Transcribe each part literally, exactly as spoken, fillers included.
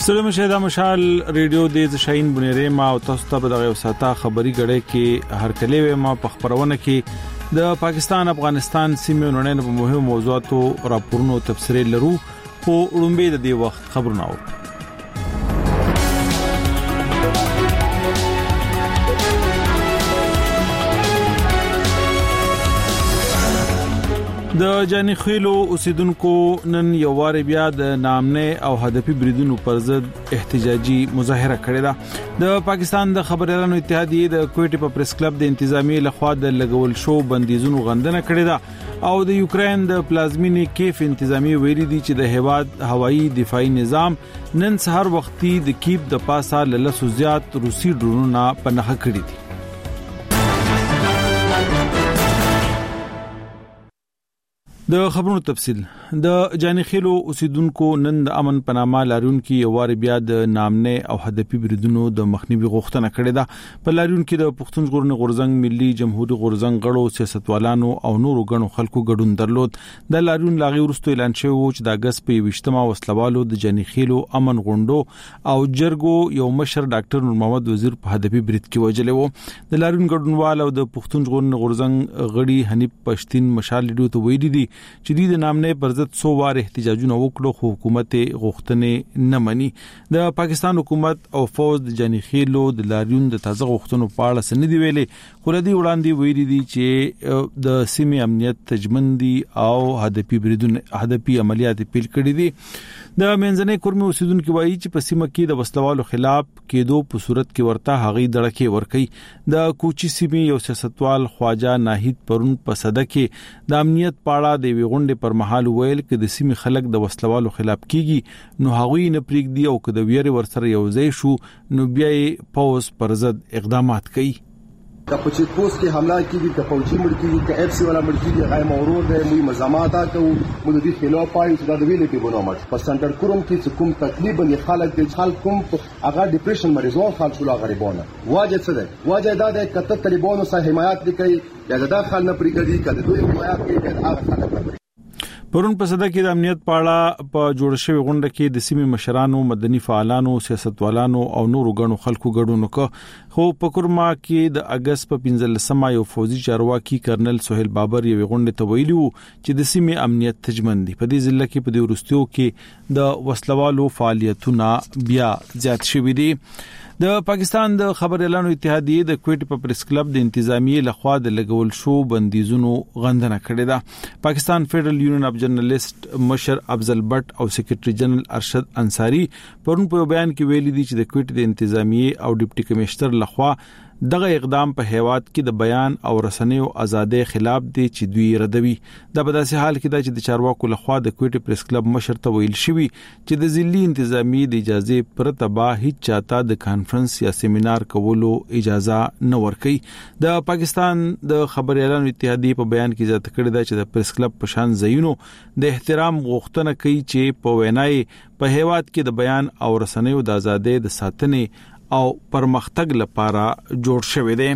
سلام شه د مشال ریډیو د شاهین بنيره ما او تاسو ته د غوساته خبري غړې کې هر کله ما په خبرونه کې د پاکستان افغانستان سیمې نړۍ په مهمو موضوعاتو راپورونو تفسیر لرو په وړاندې د دې وخت خبرونه او د جاني خېلو اوسیدونکو نن یو وار بیا د نامنه او هدفي بریدونو پر ضد احتجاجي مظاهره کړې ده. د پاکستان د خبريالانو اتحادیه د کوټي په پریس کلب د انتظامی لخوا د لګول شو بندیزونو غندنه کړې ده او د یوکرين د پلازمینی کیف انتظامی ویلي دي چې د هواد هوایی دفاعي نظام نن سهار وختي د کیف د پاسه للسو زیات روسي ډرونونه پناه کړی دي. د خبرونو تفصيل د جاني خېلو اوسیدونکو نن د امن پنامه لارون کې یو وار بیا د نامنه او هدفي بریدونو د مخنیوي غوښتنه کړې ده. په لارون کې د پښتون ژغورنې غورزنګ ملي جمهوریت غورزنګ غړو سیاستوالانو او نورو غنو خلکو ګډون درلود. د لارون لاغي ورستو اعلان شوی و چې د اگست په وشتمه وسلوالو د جاني خېلو امن غونډو او جرګو یو مشر ډاکټر نور محمد وزیر په هدفي برید کې وجلې و. د لارون ګډونوال او د پښتون ژغورنې غورزنګ غړي حنیف پښتين مشال لیدو ته ویلي دي چې د نامنه پر ضد څو وار احتجاجونه وکړو خو حکومت غوښتنې نه مني. د پاکستان حکومت او فوج د جاني خېلو د لاریون د تازه غوښتنو په اړه سند دی ویلي خو لدی وړاندې ویلي دي چې د سیمې امنیت تجمندي او هدفي بریدونه هدفي عملیات پیل کړي دي. د منځنۍ کورمي اوسیدونکو وایي چې په سیمه کې د وسلوالو خلاف کېدو په صورت کې ورته هغې دړکې ورکي. د کوچي سیمې یو سیاستوال خواجه ناهید پرون په صده کې د امنیت پاړه د ویغونډې پر مهال ویل چې د سیمې خلک د وسلوالو خلاف کیږي نو هغوی نه پریږدي او که د ویری ورسره یو ځای شو نو بیا یې پوز پر ضد اقدامات کوي. که په چیک پوسټ کې حمله کیږي که فوجي مړ کیږي که اف سی والا مړ کیږي هغه مورور دی موږ مزامات کوو موږ د دې خلاف پایو چې دا د ویلې کې بنومات په سنټر کوم کې چې کوم تقریبا یې خلک د خلک کوم هغه ډیپریشن مریضان خلک شو غریبانه واجه څه دی واجه دا د کته طالبانو سره حمایت کوي یا د داخل نه پریږدي کله دوی حمایت کوي د هغه خلک پرون په صده کې د امنیت پاړه په جوړ شوی غونډه کې د سیمې مشرانو مدني فعالانو سیاستوالانو او نورو غنو خلکو ګډون وکړ خو په کورما کې د اگست په پنځلسمه یو فوجي چارواکي کرنل سہیل بابر یو غونډه ته ویلو چې د سیمې امنیت تجمندي په دې ځل کې په دې ورستیو کې د وسلوالو فعالیتونه بیا زیات شوي دي. د پاکستان د خبريالانو اتحادیه د کوټي په پریس کلب د انتظامی لخوا د لګول شو بندیزونو غندنه کړې ده. پاکستان فدرل یونین اف جرنالست مشر افضل بٹ او سیکریټری جنرال ارشد انصاری پرون په بیان کې ویلي دي چې د کوټي د انتظامی او ډیپټي کمشنر لخوا دغه اقدام په هیواد کې د بیان او رسنیو ازادۍ خلاف دي چې دوی ردوي. د بداسي حال کې دا چې د چارواکو لخوا د کوټي پریس کلب مشر ته ویل شوی چې د ځلي انتظامی د اجازه پرته به هیڅ چاته د کانفرنس یا سیمینار کولو اجازه نه ورکړي. د پاکستان د خبريالانو اتحادیه په بیان کې ځکه کړی دا چې د پریس کلب په شان زینو د احترام غوښتنه کوي چې په وینای په هیواد کې د بیان او رسنیو د ازادۍ د ساتنې او پرمختګ لپاره جوړ شوی دی.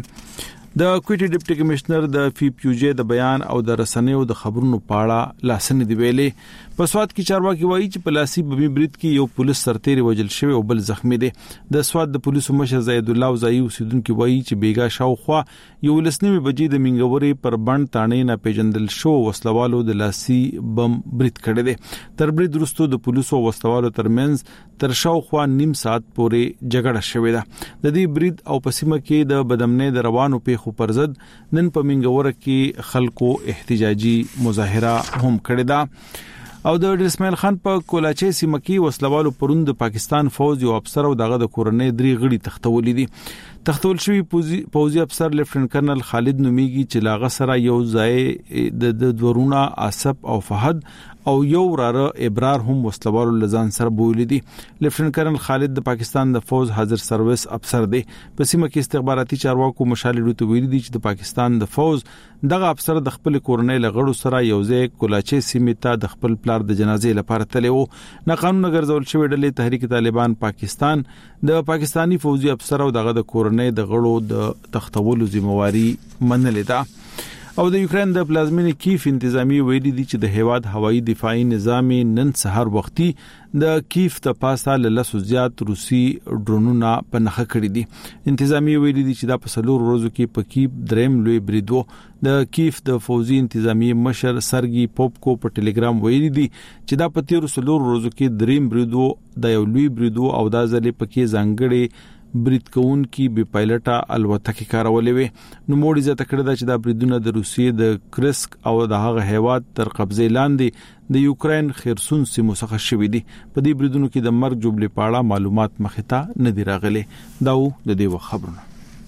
د کوټي ډیپټي کمشنر د فی پیوجه د بیان او د رسنیو د خبرونو پاړه لاسنه دی ویلې. په سواد کې چارواکي وایي چې په لاسي بمی برید کې یو پولیس سرتیری وجل شوی او بل زخمی دی. د سواد د پولیسو مشر زید الله وزایی اوسیدونکو وایي چې بیګا شاوخوا یو لسنیمه بجې د منګوري پر بند تانې نه پیژندل شو وسلوالو د لاسي بم برید کړی دی. تر برید وروسته د پولیسو وسلوالو ترمنځ تر شاوخوا نیم ساعت پورې جګړه شوې ده. د دې برید او پسیمه کې د بدامنۍ د روانو په خو پر ضد نن په منګوره کې خلکو احتجاجي مظاهره هم کړې ده. او د اسماعیل خان په کولاچي سیمه کې وسلوالو پروند د پاکستان فوج یو افسر او دغه د کورنۍ درې غړي تختولې دي. تختول شوی پوزي افسر لیفټننټ کرنل خالد نومیږي چې لاغه سره یو ځای د دورونه اسب او فهد او یو راره ابرار هم وسلوالو لزان سره بولی دي. لیفټننټ کرنل خالد د پاکستان د فوج حاضر سرویس افسر دی. په سیمه کې استخباراتي چارواکو مشالې ته ویلي دي چې د پاکستان د فوج دغه افسر د خپل کورنۍ لغړو سره یو ځای کولاچي سیمه ته د خپل پلار د جنازې لپاره تللی وو. نه قانون ګرځول شوی ډلې تحریک طالبان پاکستان د پاکستانی فوجي افسر او دغه د کورنۍ د غړو د تختولو ذمہواری منلې ده. او د یوکرين د پلازمینې کیف انتظامی ویلي دي چې د هیواد هوایي دفاعي نظام نن سحر وختي د کیف ته پاسه لاسو زیات روسي ډرونونه په نخښه کړی دي. انتظامی ویلي دي چې دا په څلور ورځو کې په کیف دریم لوی بریدو د کیف د فوزي انتظامی مشر سرګي پوپکو په ټلګرام ویلي دي چې دا په تیر څلور ورځو کې دریم بریدو د یو لوی بریدو او دا ځلې پکې ځانګړي برید کون کی بي پایلټه الوتکې کارولې وي. نو موړي زته کړی دا چې دا بریدونه د روسیې د کرسک او د هغه هیواد تر قبضه لاندې د یوکرين خرسون سیمو څخه شوې دي. په دې بریدونو کې د مرګ جوړلې پاړه معلومات مخته نه دی راغلي. دا و د دې خبرونه.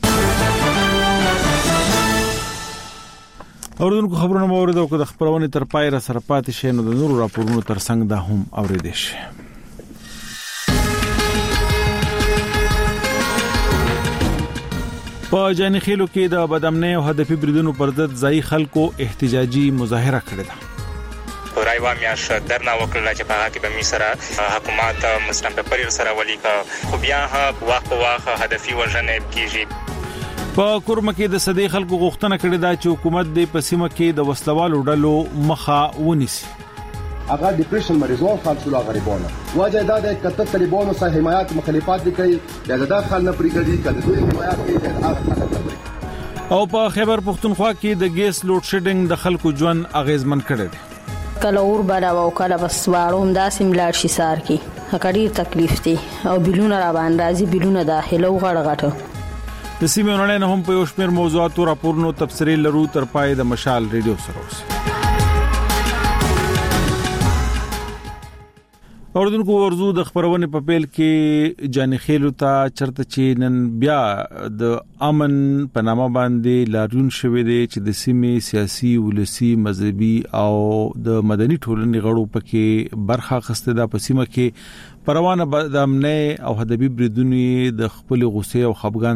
اوردونکو خبرونه مو اوریدو کو د خبرونه تر پای را سره پاتې شي نو د نورو راپورونو تر څنګ دا هم اوریدل شي. په جاني خېلو کې د بدامنۍ او هدفي بریدونو پر ضد ځای خلکو احتجاجي مظاهره کړې ده. رایوا میاش درنا وکړه چې په هغه کې به می سره حکومت مستم په پریر سره ولیکا خو بیا هم واخ په واخ هدفي وژنه کیږي. په کورمه کې د صدې خلکو غوښتنه کړې ده چې حکومت د پسیمه کې د وسلوالو ډلو مخه ونیسي. اگر ډیپریشن مریضان خالصولا غریبانه وجه دا د کته طالبانو سره حمایت مخالفت کوي یا د داخل نه پریګدي کله دوی حمایت کوي د هغه. او په خیبر پختونخوا کې د ګیس لوډ شیډینګ د خلکو ژوند اغیزمن کړی دی. کله اور بلا او کله بس واړو هم داسې ملار شي سار کې هکړي تکلیف دي او بلونه را باندې راځي بلونه داخله وغړ غټه. د سیمه نړۍ نه هم په یو شمېر موضوعاتو راپورونو تبصرې لرو تر پای د مشال ریډیو سره اوس. اوردونکو ورزو د خبرونه په پیل کې جاني خېلو ته چرته چې نن بیا د امن په نامه باندې لاریون شوې دي چې د سیمې سیاسي ولسی مذهبي او د مدني ټولنې غړو پکې برخه اخیسته ده. په سیمه کې پروانه د امنۍ او هدفي بریدونی د خپل غوسه او خپګان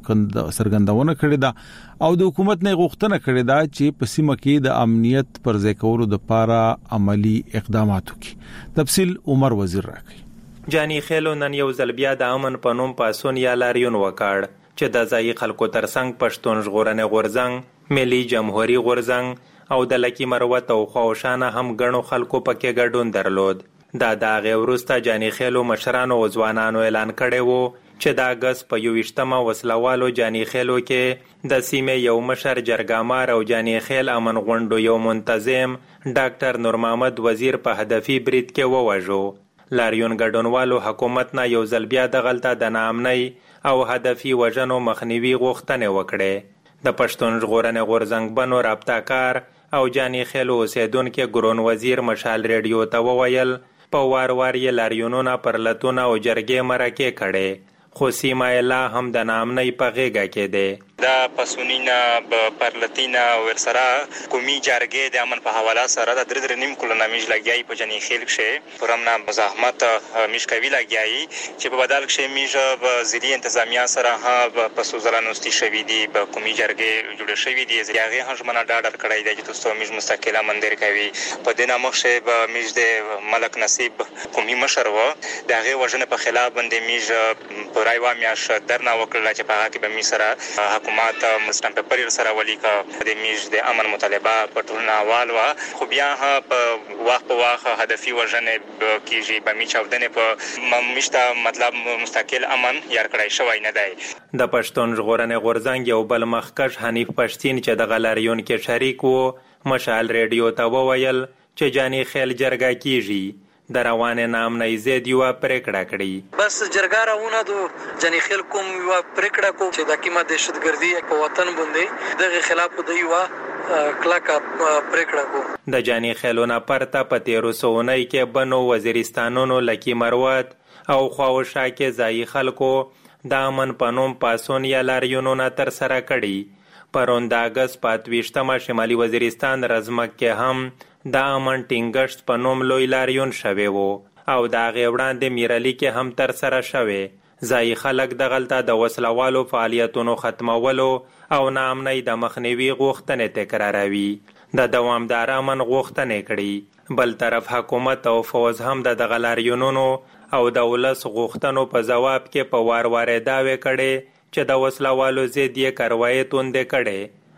سرګندونه کړې ده او د حکومت نه غوښتنه کړې ده چې په سیمه کې د امنیت پر ځای کولو د لپاره عملی اقدامات وکړي. تفصیل عمر وزیر راکړي. جاني خېلو نن یو ځل بیا د امن په نوم پاسون یا لاریون وکړ چې د ځای خلکو ترڅنګ پښتون ژغورنې غورځنګ، ملي جمهوریت غورځنګ او د لکی مروت او خوشانه هم غنو خلکو پکې ګډون درلود. دا د هغه وروسته جاني خېلو مشرانو او ځوانانو اعلان کړی وو چې د اگست په یوویشتمه وسلوالو جاني خېلو کې د سیمې یو مشر جرګامار او جاني خېل امن غونډو یو منتظم ډاکټر نور محمد وزیر په هدفي برید کې ووژو. لاریون ګډونوالو حکومت نه یو ځل بیا د غلطه د نامنۍ او هدفي وژنو مخنیوي غوښتنې وکړې. د پښتون ژغورنې غورځنګ بنو رابطه کار او جاني خېلو اوسیدونکو ګرون وزیر مشال ریډیو ته وویل په وار وار یې لاریونونه پر لتون او جرګې مرکه کړي خو سیمه لا هم د نامنۍ په غېږه کې ده. دا پسونینا پرلتینا ورسره کومي جرګې د امن په حواله سره د درې درې نیم کلونه میج لګیای په جنی خېل کې پرمنه مزاحمت میش کوي لګیای چې په بدل کې میج زیری انتظامیه سره ها په سوزلانوستي شوی دی په کومي جرګې جوړ شوی دی زیاغه هجمنه ډاډر کړی دی چې تاسو میج مستقله مندر کوي په دینه مخشه به میج د ملک نصیب کومي مشر و دغه وژنه په خلاف باندې میج رایوا میاش درنا وکړه چې په هغه کې به می سره حکومت مستم په پریر سره ولیکا د میج د امن مطالبه په ټولنه والوا خو بیا په واخ په واخ هدفي وژنه کیږي به می چاودنه په مشته مطلب مستقل امن یار کړای شوی نه دی. د پښتون ژغورنې غورځنګ یو بل مخکش حنیف پښتین چې د غلاریون کې شریک وو مشال ریډیو ته وویل چې جاني خېل جرګه کیږي د روانه نام نه زید یو پریکړه کړي بس جرګه راونه دو جنی خېل کوم یو پریکړه کو چې د کیمه دهشتګردي په وطن باندې دغه خلاف د یو کلاکا پریکړه کو. د جاني خېلونه پرته په تیرو سونای کې بنو وزیرستانونو لکی مروت او خواوشا کې ځای خلکو د امن پنوم پاسون یا لاریونونه تر سره کړي. پرون د اگست پاتويشتمه شمالي وزیرستان رزمک کې هم د امن ټینګشت په نوم لوی لاریون شوی وو او د هغې وړاندې میرالي کې هم تر سره شوی. ځایي خلک د غلطه د وسلوالو فعالیتونو ختمولو او ناامنۍ د مخنیوي غوښتنې تکراروي. د دوامدار امن غوښتنې کړي. بل طرف حکومت او فوز هم د دغه لاریونونو او د ولس غوښتنو په ځواب کې په وار وار دعوې کړي چې د وسلوالو ضد یې کاروایي توندې کړي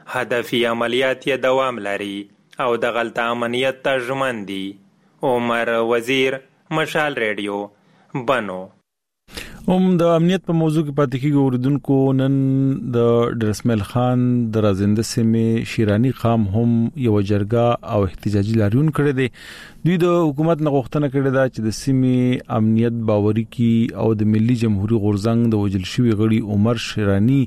هدفي عملیات یې دوام لري او د غلطه امنیت ته ژمن دي. عمر وزیر، مشال ریډیو، بنو. هم د امنیت په موضوع کې پاتې کېږي. اوریدونکو نن د ډرسمیل خان د رازنده سیمې شیرانی قام هم یو جرګه او احتجاجي لاریون کړی دی. دوی د حکومت نه غوښتنه کړې ده چې د سیمې امنیت باوري کړي او د ملي جمهوریت غورځنګ د وژل شوی غړي عمر شیرانی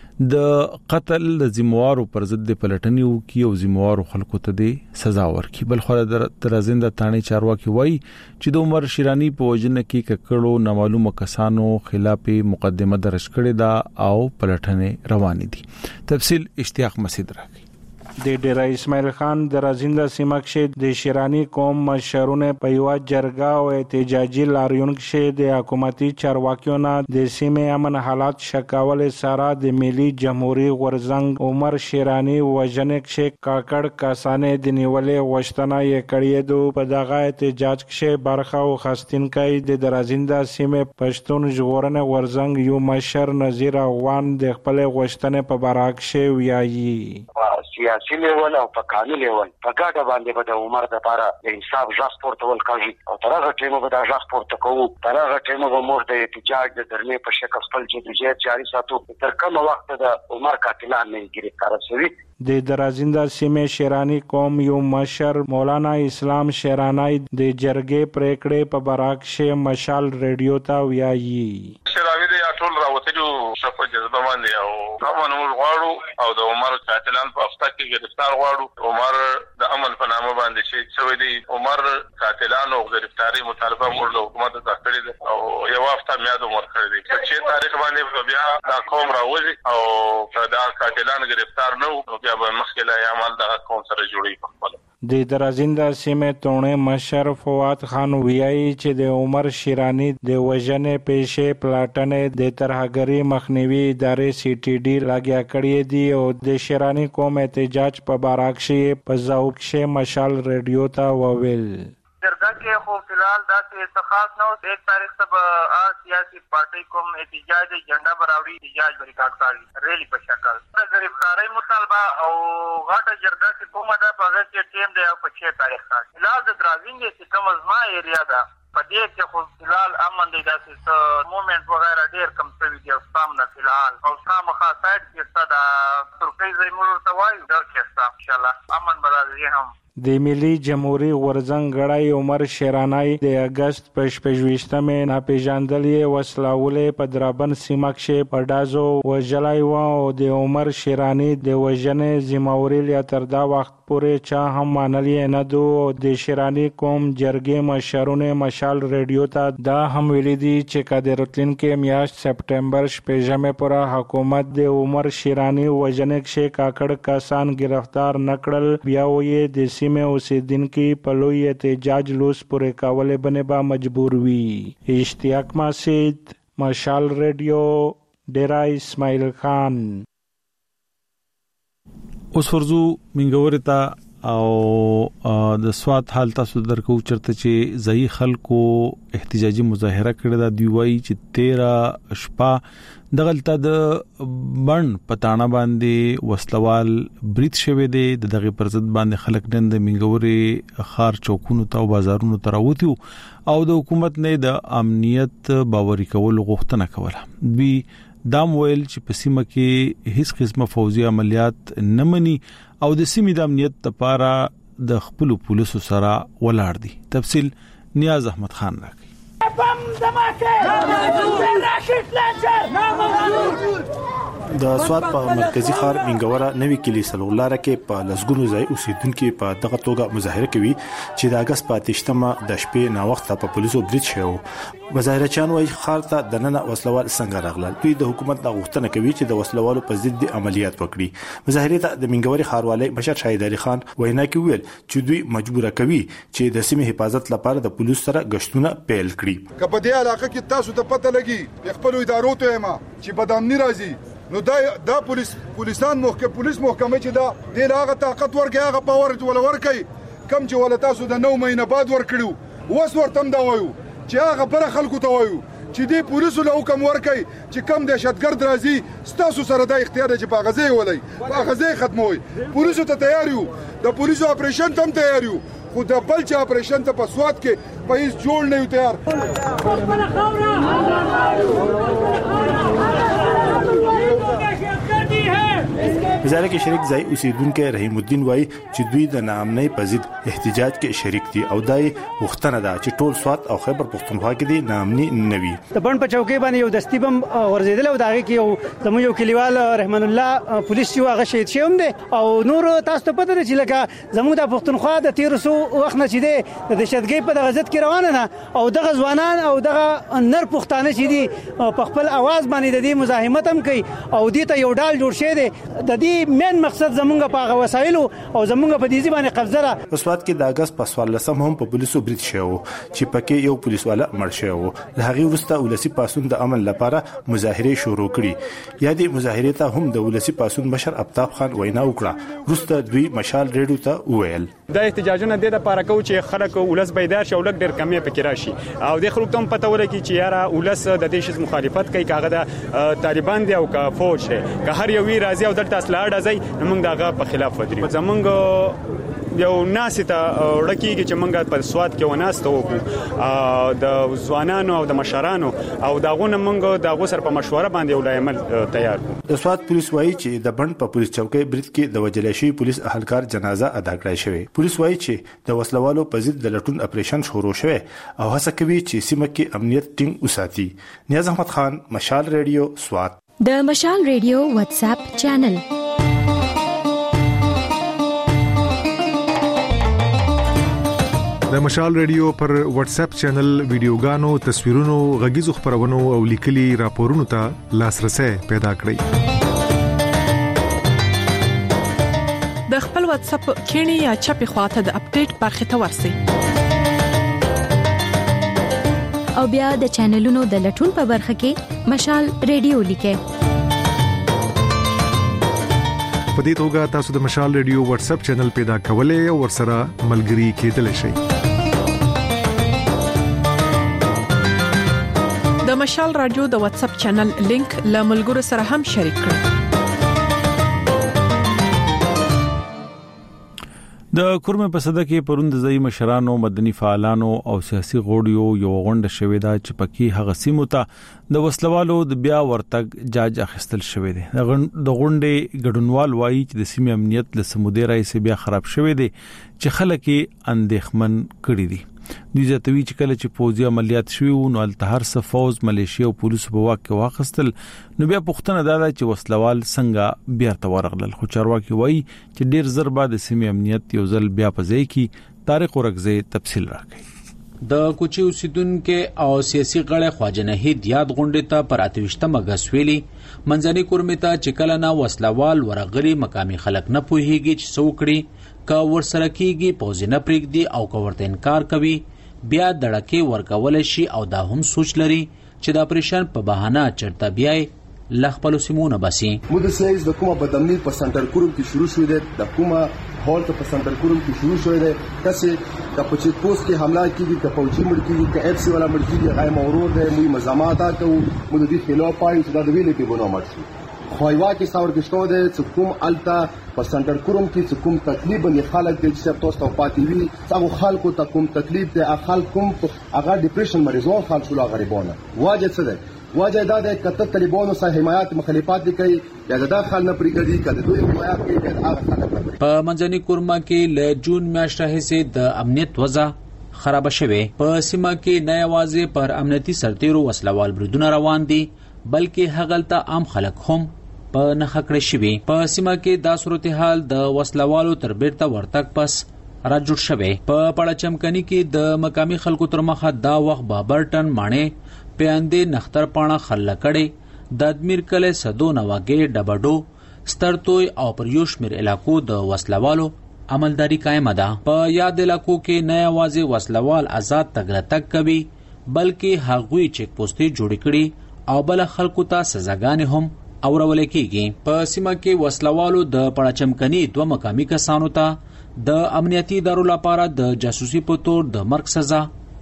د قتل د ذمہوارو پر ضد د پلټنې وکي او ذمہوارو خلکو ته د سزا ورکړي. بل خو د ترازنده تانه چارواکي وایي چې د عمر شیرانی په وجنه کې ککړو نامعلومه کسانو خلاف مقدمه درج کړې ده او پلټنې روانې دي. تفصیل اشتیاق مسعود راکړي. د ډیره اسماعیل خان د رازنده سیمه کې د شیرانی قوم مشرونه په یو جرګه او احتجاجي لاریون کې د حکومتي چارواکیو نه د سیمې امن حالات شکاول سره د ملي جمهوریت غورځنګ عمر شیرانی وژنې کې کاکړ کسانې د نیولې غوښتنه یې کړې ده. په دغه احتجاج کې برخه واخیستونکي د رازنده سیمې پښتون ژغورنې غورځنګ یو مشر نذیر افغان د خپل غوښتنې په باره کې ویایي سیاسي لیول او په قانوني لیول په ګډه باندې به د عمر د لپاره د انصاف ځاس پورته ولکږي او تر هغه ټیمه به د ځاس پورته کوو. تر هغه ټیمه به موږ د احتجاج د درنې په شکل خپل جديجیت جاري ساتو تر کومه وخت د عمر قاتلان نه ګرفتار شي. د درازنده سیمې شیرانی قوم یو مشر مولانا اسلام شیرانی د جرګې پریکړې په براک کې مشال ریډیو ته ویایي. شیرانی د ټول راوتلو شپه جذبه باندې او امن غواړو او د عمر قاتلان په افتا کې گرفتار غواړو. عمر د امن په نامه باندې چې څوی دی عمر قاتلان او گرفتاری مطالبه موږ له حکومت څخه کړې ده او یو افتا میاد عمر کړی دی. چې تاریخ باندې بیا دا قوم راوځي او دا قاتلان گرفتار نه وو بیا به مخکله عمل د قوم سره جوړي په خپل. د درازنده سیمې تونه مشر فواد خان ویایي چې د عمر شیرانی د وژنې پیښې پلاټنې د ترهګری مخنیوي ادارې سی ټي ډي لاګیا کړې دي او د شیرانی قوم احتجاج په باره کې په ځواب کې مشال ریډیو ته وویل. جرګه کې خو فلحال داسې څه خاص نه و. ایک تاریخ ته به سیاسي پارټي کوم احتجاج جنډا براوړي احتجاج ریکارډ کړي ریلی په شکل د گرفتاری مطالبه او غاټه جرګه کې کومه ده په هغه کې ټیم دی په چھ تاریخ ته فلحال د درازنګ چې کوم ازما ایریا ده په دې کې خو فلحال امن دی داسې موومېنټ وغیرہ ډېر کم شوي دي او سامنه فلحال او خامخا سایډ کې ستا د ترکۍ ځای موږ ورته وایو ډر کې ستا انشاءالله امن به راځي. هم د ملي جمهوریت غورځنګ غړی عمر شیرانی د اگست په شپږویشتمې ناپېژندلې وسلاولې په درابن سیمه کې په ډازو وژلی و او د عمر شیرانی د وژنې ذمہواري تر دا وخت پورې چا هم منلي نه دو. د شیرانی قوم جرګې مشرونه مشال ریډیو ته دا هم ویلي دي چې کله راتلونکې میاشت سپټمبر شپږمې پورې حکومت د عمر شیرانی وژنې کې کاکړ کسان گرفتار نکړل بیا وې د سیمه اوسیدونکو په لوی احتجاج لوس پورې کولې باندې با مجبور وي. اشتیاق مسعود، مشال ریډیو، ډیرا اسماعیل خان. اوس ورزو منګورتا او د سواد حال تاسو درکو چرته چې ځای خلکو احتجاجي مظاهره کړې ده. دی وایي چې تیرہ شپه دغلطه د بن پټانا باندې وسلوال بریټ شوی دی. دغه پرځد باندې خلک نن د منګوري خار چوکونو ته او بازارونو ته راوتیو او د حکومت نه د امنیت باوري کول غوښتنه کوله. دوی دام ویل چې په سیمه کې هیڅ قسمه فوزي عملیات نه مني او د سیمې د امنیت لپاره د خپل پولیسو سره ولاړ دي. تفصیل نیاز احمد خان راکړي. بم دماکه راشد لنجر د سواد په مرکزی ښار منګورا نوې کلی سلولاره کې په لسګونو ځای اوسیدونکو په دغه توګه مظاهره کوي چې د اگست په تشتمه د شپې نا وخت په پولیسو بریټ شو. مظاهره چان وايي ښار ته د نن وسلوال څنګه راغلل. دوی د حکومت د غوښتنه کوي چې د وسلوالو په ضد عملیات وکړي. مظاهره ته د منګوري ښاروالۍ مشر شاهد علي خان وینا کوي چې دوی مجبور کوي چې د سیمې حفاظت لپاره د پولیسو سره غشتونه پیل کړي. کله په دې علاقه کې تاسو ته پته لګي خپل ادارو ته ما چې بدامنی راځي نو دا دا پولیس پولیسان محکمه پولیس محکمه چې دا د هغه طاقت ورګي هغه پاور ول ورکي کم چې ول تاسو د نو مهینه بعد ورکړو وس ورتم دا وایو چې هغه بر خلکو ته وایو چې دی پولیسو له حکم ورکړي چې کم دهشتګرد راځي ستاسو سره دا اختیار دی چې په هغه ځای ولئ په هغه ځای ختموئ. پولیسو ته تیار یو د پولیسو اپریشن ته هم تیار یو خو د بل چا اپریشن ته په سوات کې په هیڅ جوړ نه یو تیار. وزارت کې شریک ځای اوسیدونکو رحیم الدین وایي چې دوی د ناامنۍ په ضد احتجاج کې شریک دي او دای وختنه ده چې ټول سوات او خیبر پختونخوا کې دي ناامني نه وي. د بند په چوکۍ باندې یو دستی بم ورزیدل او داغه کې یو زموږ یو کلیوال رحمان الله پولیس یو هغه شهید شوم دي او نور تاسو ته پته چې لکه زموږ د پختونخوا د تیر سو وخت نه چې دي د دهشتګۍ په غزت کې روانه نه او دغه ځوانان او دغه نر پښتانه چې دي په خپل आवाज باندې د دې مزاحمت هم کوي او دې ته یو ډال جوړ شه دي د دې مین مقصد زمونږ په هغه وسایلو او زمونږ په دې باندې قبضه را. په سوات کې د اگست په څوارلسم هم په پولیسو برید شو چې پکې یو پولیس والا مړ شو. له هغه وروسته ولسی پاسون د امن لپاره مظاهره شروع کړي. یا د مظاهره ته هم د ولسی پاسون بشر ابتاب خان وینا وکړه. وروسته دوی مشال ریډیو ته وویل دا احتجاجونه د لپاره کو چې خلک ولس بیدار شي او لګ ډېر کمې پکې راشي او د خلکو ته پته ولګي چې یاره ولس د دې شی مخالفت کوي کاغه د طالبان دی او کا فوج دی که هر یو راځي او دلته اصلاح راځي موږ دغه په خلاف ودرېږو. زمونږ یو ناسته ورکیږي چې موږ په سواد کې وناسته وکړو د ځوانانو او د مشرانو او داغونه موږ دغه سر په مشوره باندې یو لایمل تیار کړو. د سواد پولیس وایي چې د بند په پولیس چوکۍ برید کې د وجل شوی پولیس اهلکار جنازه ادا کړای شوی. پولیس وایي چې د وسلوالو په ضد د لټون اپریشن شروع شوی او هڅه کوي چې سیمه کې امنیت ټینګ وساتي. نیاز احمد خان، مشال ریډیو، سوات. د مشال ریډیو واتس اپ چینل د مشال ریډیو پر واتس اپ چینل ویډیوګانو، تصویرونو، غږیزو خبرونو او لیکلي راپورونو ته لاسرسي پیدا کړئ. د خپل واتس اپ کینی یا چپی خواته د اپډیټ برخه ته ورسئ او بیا د چینلونو د لټون په برخه کې مشال ریډیو لیکئ. په دې توګه تاسو د مشال ریډیو واتس اپ چینل پیدا کولای او ورسره ملګري کېدلی شئ. د مشال رادیو د واتس اپ چینل لینک له ملګرو سره هم شریک کړئ. د کورمه په صده کې پروند ځای مشرانو، مدني فعالانو او سیاسي غوړیو یو غونډه شوې ده چې پکې هغه سیمو ته د وسلوالو د بیا ورتګ جاج اخیستل شوې ده. د غونډې ګډونوال وایي چې د سیمې امنیت له سمودي راځي بیا خراب شوې ده چې خلک یې اندېښمن کړي دي. دوی ځتوي چې کله چې پوځي عملیات شوي نو التهر صفوز ملیشیا او پولیسو په واک کې واخستل نو بیا پښتنه دا چې وسلوال څنګه بیا تورغلل. خو چارواکي وایي چې ډیر زر بعد سیمې امنیت یو ځل بیا پځای کې طارق ورغزي تفصیل راکړي. د کوچي اوسیدونکو او سیاسي غړي خواجه نهید یاد غونډه ته پر اتوشتمه غسویلی منځني کورمه ته چې کله نه وسلوال ورغلي مقامي خلک نه پوهیږي چې څوکړي کا ورسره کیږي پوزي نه پریږدي او کا ورته انکار کوي بیا دړکه ورکول شي او دا هم سوچ لري چې د اپریشن په بهانه چرته بیاي لخپل سیمونه بسي. موږ سیز د کومه بدامنی په سنټر کورم کې شروع شوې ده د کومه هول ته په سنټر کورم کې شروع شوې ده کسه د پچیت پوسټ کې حمله کیږي ک فوجي مړ کیږي ک اف سی والا مړ کیږي غای مورور ده موږ مزامات کوو موږ د دې خلاف پای چې دا د ویلې په بنو مړ شي خوایوا کې څور کې شته ده چې کوم التا په سنټر کورم کې چې کوم تکلیف باندې خلک د چې تاسو ته پاتې وي څنګه خلکو ته کوم تکلیف ده خلک کوم هغه ډیپریشن مریضو خلک شو غریبانه واجب څه ده واجه دا د کته طالبانو سره حمایت مخالفت کوي یا د داخل نه پریګدي کده دوی حمایت کوي د هغه خلک په منځني کورما کې ل جون میاشتې هڅه د امنیت وضع خراب شوه. په سیمه کې نه یوازې پر امنیتي سرتیرو وسلوال بریدونه روان دي بلکې هغلته عام خلک هم په نخ کړی شوی. په سیمه کې دا صورتحال د وسلوالو تر بیرته ورتګ پس را جوړ شوه. په پړه چمکني کې د مقامي خلکو تر مخه دا وخت بابرټن مانه پیاندې نختر پاڼه خل کړي د ادمیر کله سدو نواګې ډبډو سترتوي او پر یوشمیر علاقو د وسلوالو عملداري قائم ده. په یاد علاقو کې نه یوازې وسلوال آزاد تګرتک کوي بلکې هغوی چیک پوسټي جوړ کړي او بل خلکو ته سزاګانې هم اورول کېږي. په سیمه کې وسلوالو د پړچمکني دوه مقامي کسانو ته د امنیتي ادارو لپاره د جاسوسي په تور د مرګ سزا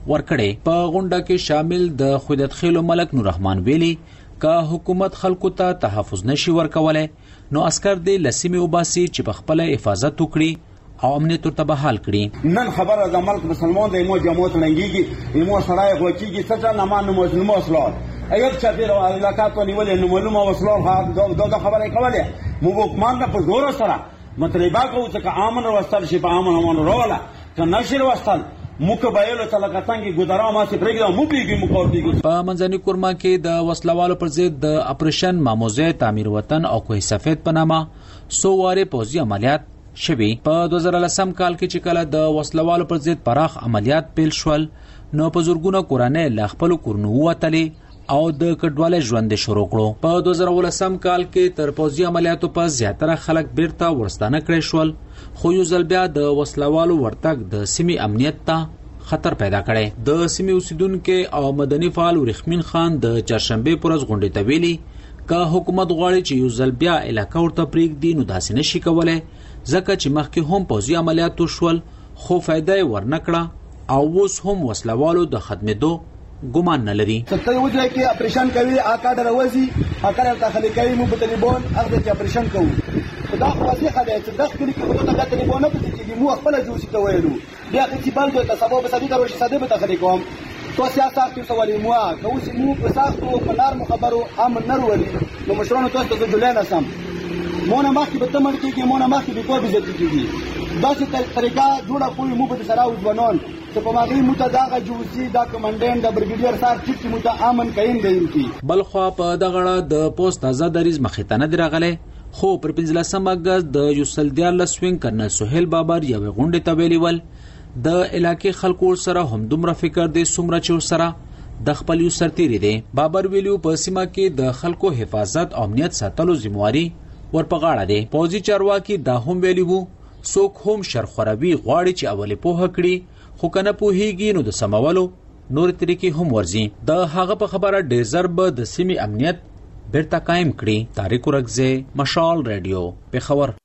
ورکړې. په غونډه کې شامل د خودت خیلو ملک نور رحمان ویلي که حکومت خلکو ته تحفظ نشي ورکولای نو عسكر دې لسیمه وباسي چې په خپل حفاظت وکړي او امنیت ورته بحال کړي. نن خبره د ملک مسلمان د مو جماعت لنګيږي ایمو سړای غوچیږي څه نه مان نو مسلمان وسلو اگر چاپیر او علاقات ونیول نو معلومه وسلو دا دا خبره کوله مو وکمان په زور سره مطلب هغه چې امن وستل شي په امن امن وروله که نشر وستل موږ بایلو تلکاتانګي ګذرا ما سي پرېګو مو پیږي مو کوړدي. په منځني کورما کې د وسلوالو پر ضد د اپریشن ماموزه تعمیر وطن او کوه سفید په نامه سو واره پوځي عملیات شوي. په دوه زره لسم کال کې چې کله د وسلوالو پر ضد پراخ عملیات پیل شول نو په زورګونو کورانه ل خپل کورنو وتلي او د کډواله ژوند شروع کړو. په دوه زره ولسم کال کې تر پوځي عملیاتو په زیاتره خلک بیرته ورستانه کړی شول خو یو ځل بیا د وسلوالو ورتګ د سیمې امنیت ته خطر پیدا کړي. د سیمې اوسیدونکو او مدني فعال ورخمین خان د چهارشنبه پورز غونډې ته ویلي که حکومت غواړي چې یو ځل بیا علاقه ورته پریږدي نو داسې نشي کولای ځکه چې مخکې هم پوځي عملیات وشول خو فائدہ ورنکړه او اوس هم وسلوالو د خدمتو ګمان نه لري. ستاسو وځي کې اپریشن کوي اکا دروازي اکا داخلي کوي مو په ټلیفون هغه ته اپریشن کوي دا خو واضح ده چې داخلي کې په ټلیفون نه پټيږي مو خپل جوړ شي وایو بیا چې بل دوی تاسو په ساده دروازه ساده په داخلي کوم تو سیاست کې سوالي مو کوم چې مو په ساختو په نار خبرو امن نه ورولي نو مشرانو تاسو ته جوړه نه سم مونږه مخکې به تمر کېږي مونږه مخکې به کوی بيزت کېږي دا څه طریقه جوړه کوي مو په سره وځونون چې په ماغي متداغه جوړسي دا کمانډنټ د برګیډیر سار چې مت امن کین دی کی بلخوا په دغه د پوسټ آزادریز مخیتنه درغله خو پر پنځلسم اگست د یوسل دیار لسوین کرنل سہیل بابر یو غونډه ته ویلیول د علاقې خلکو سره هم دومره فکر دي سمره چې سره د خپل یو سرتيري دي. بابر ویلیو په سیمه کې د خلکو حفاظت او امنیت ساتلو ذمہواری ورپغاړه دي. پوځي چارواکي دا هم ویلیو څوک هم شرخوروي غواړي چې اوله پوهه کړي خو کنه پوهیږي نو د سمولو نور طریقې هم ورزي. د هغه په خبره ډیزر به د سیمې امنیت بیرته قائم کړي. طارق ورغزه مشال رادیو پیښور.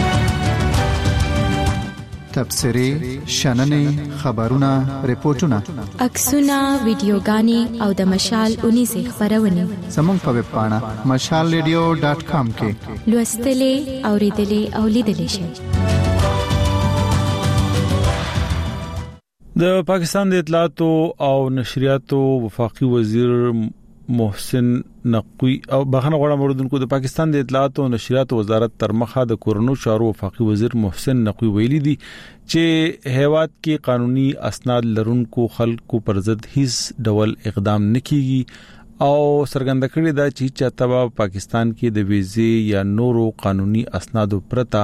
تبصری شننې خبرونه ریپورتونه عکسونه ویډیوګانې او د مشال اونیزه خبرونه زموږ په ویب پاڼه مشال ریډیو ډاټ کام کې لوستلې اوریدلې او لیدلې شئ. د پاکستان د اطلاعات او نشریاتو وفاقي وزیر محسن نقوی او بخنه غوړه مردونکو د پاکستان د اطلاعات او نشریات وزارت تر مخه د کورونو چارو وفاقي وزیر محسن نقوی ویلي دي چې هیواد کې قانوني اسناد لرونکو خلکو پر ضد هیڅ ډول اقدام نکېږي او سرګند کړي دا چې چاته پاکستان کې د ویزې یا نورو قانوني اسنادو پرته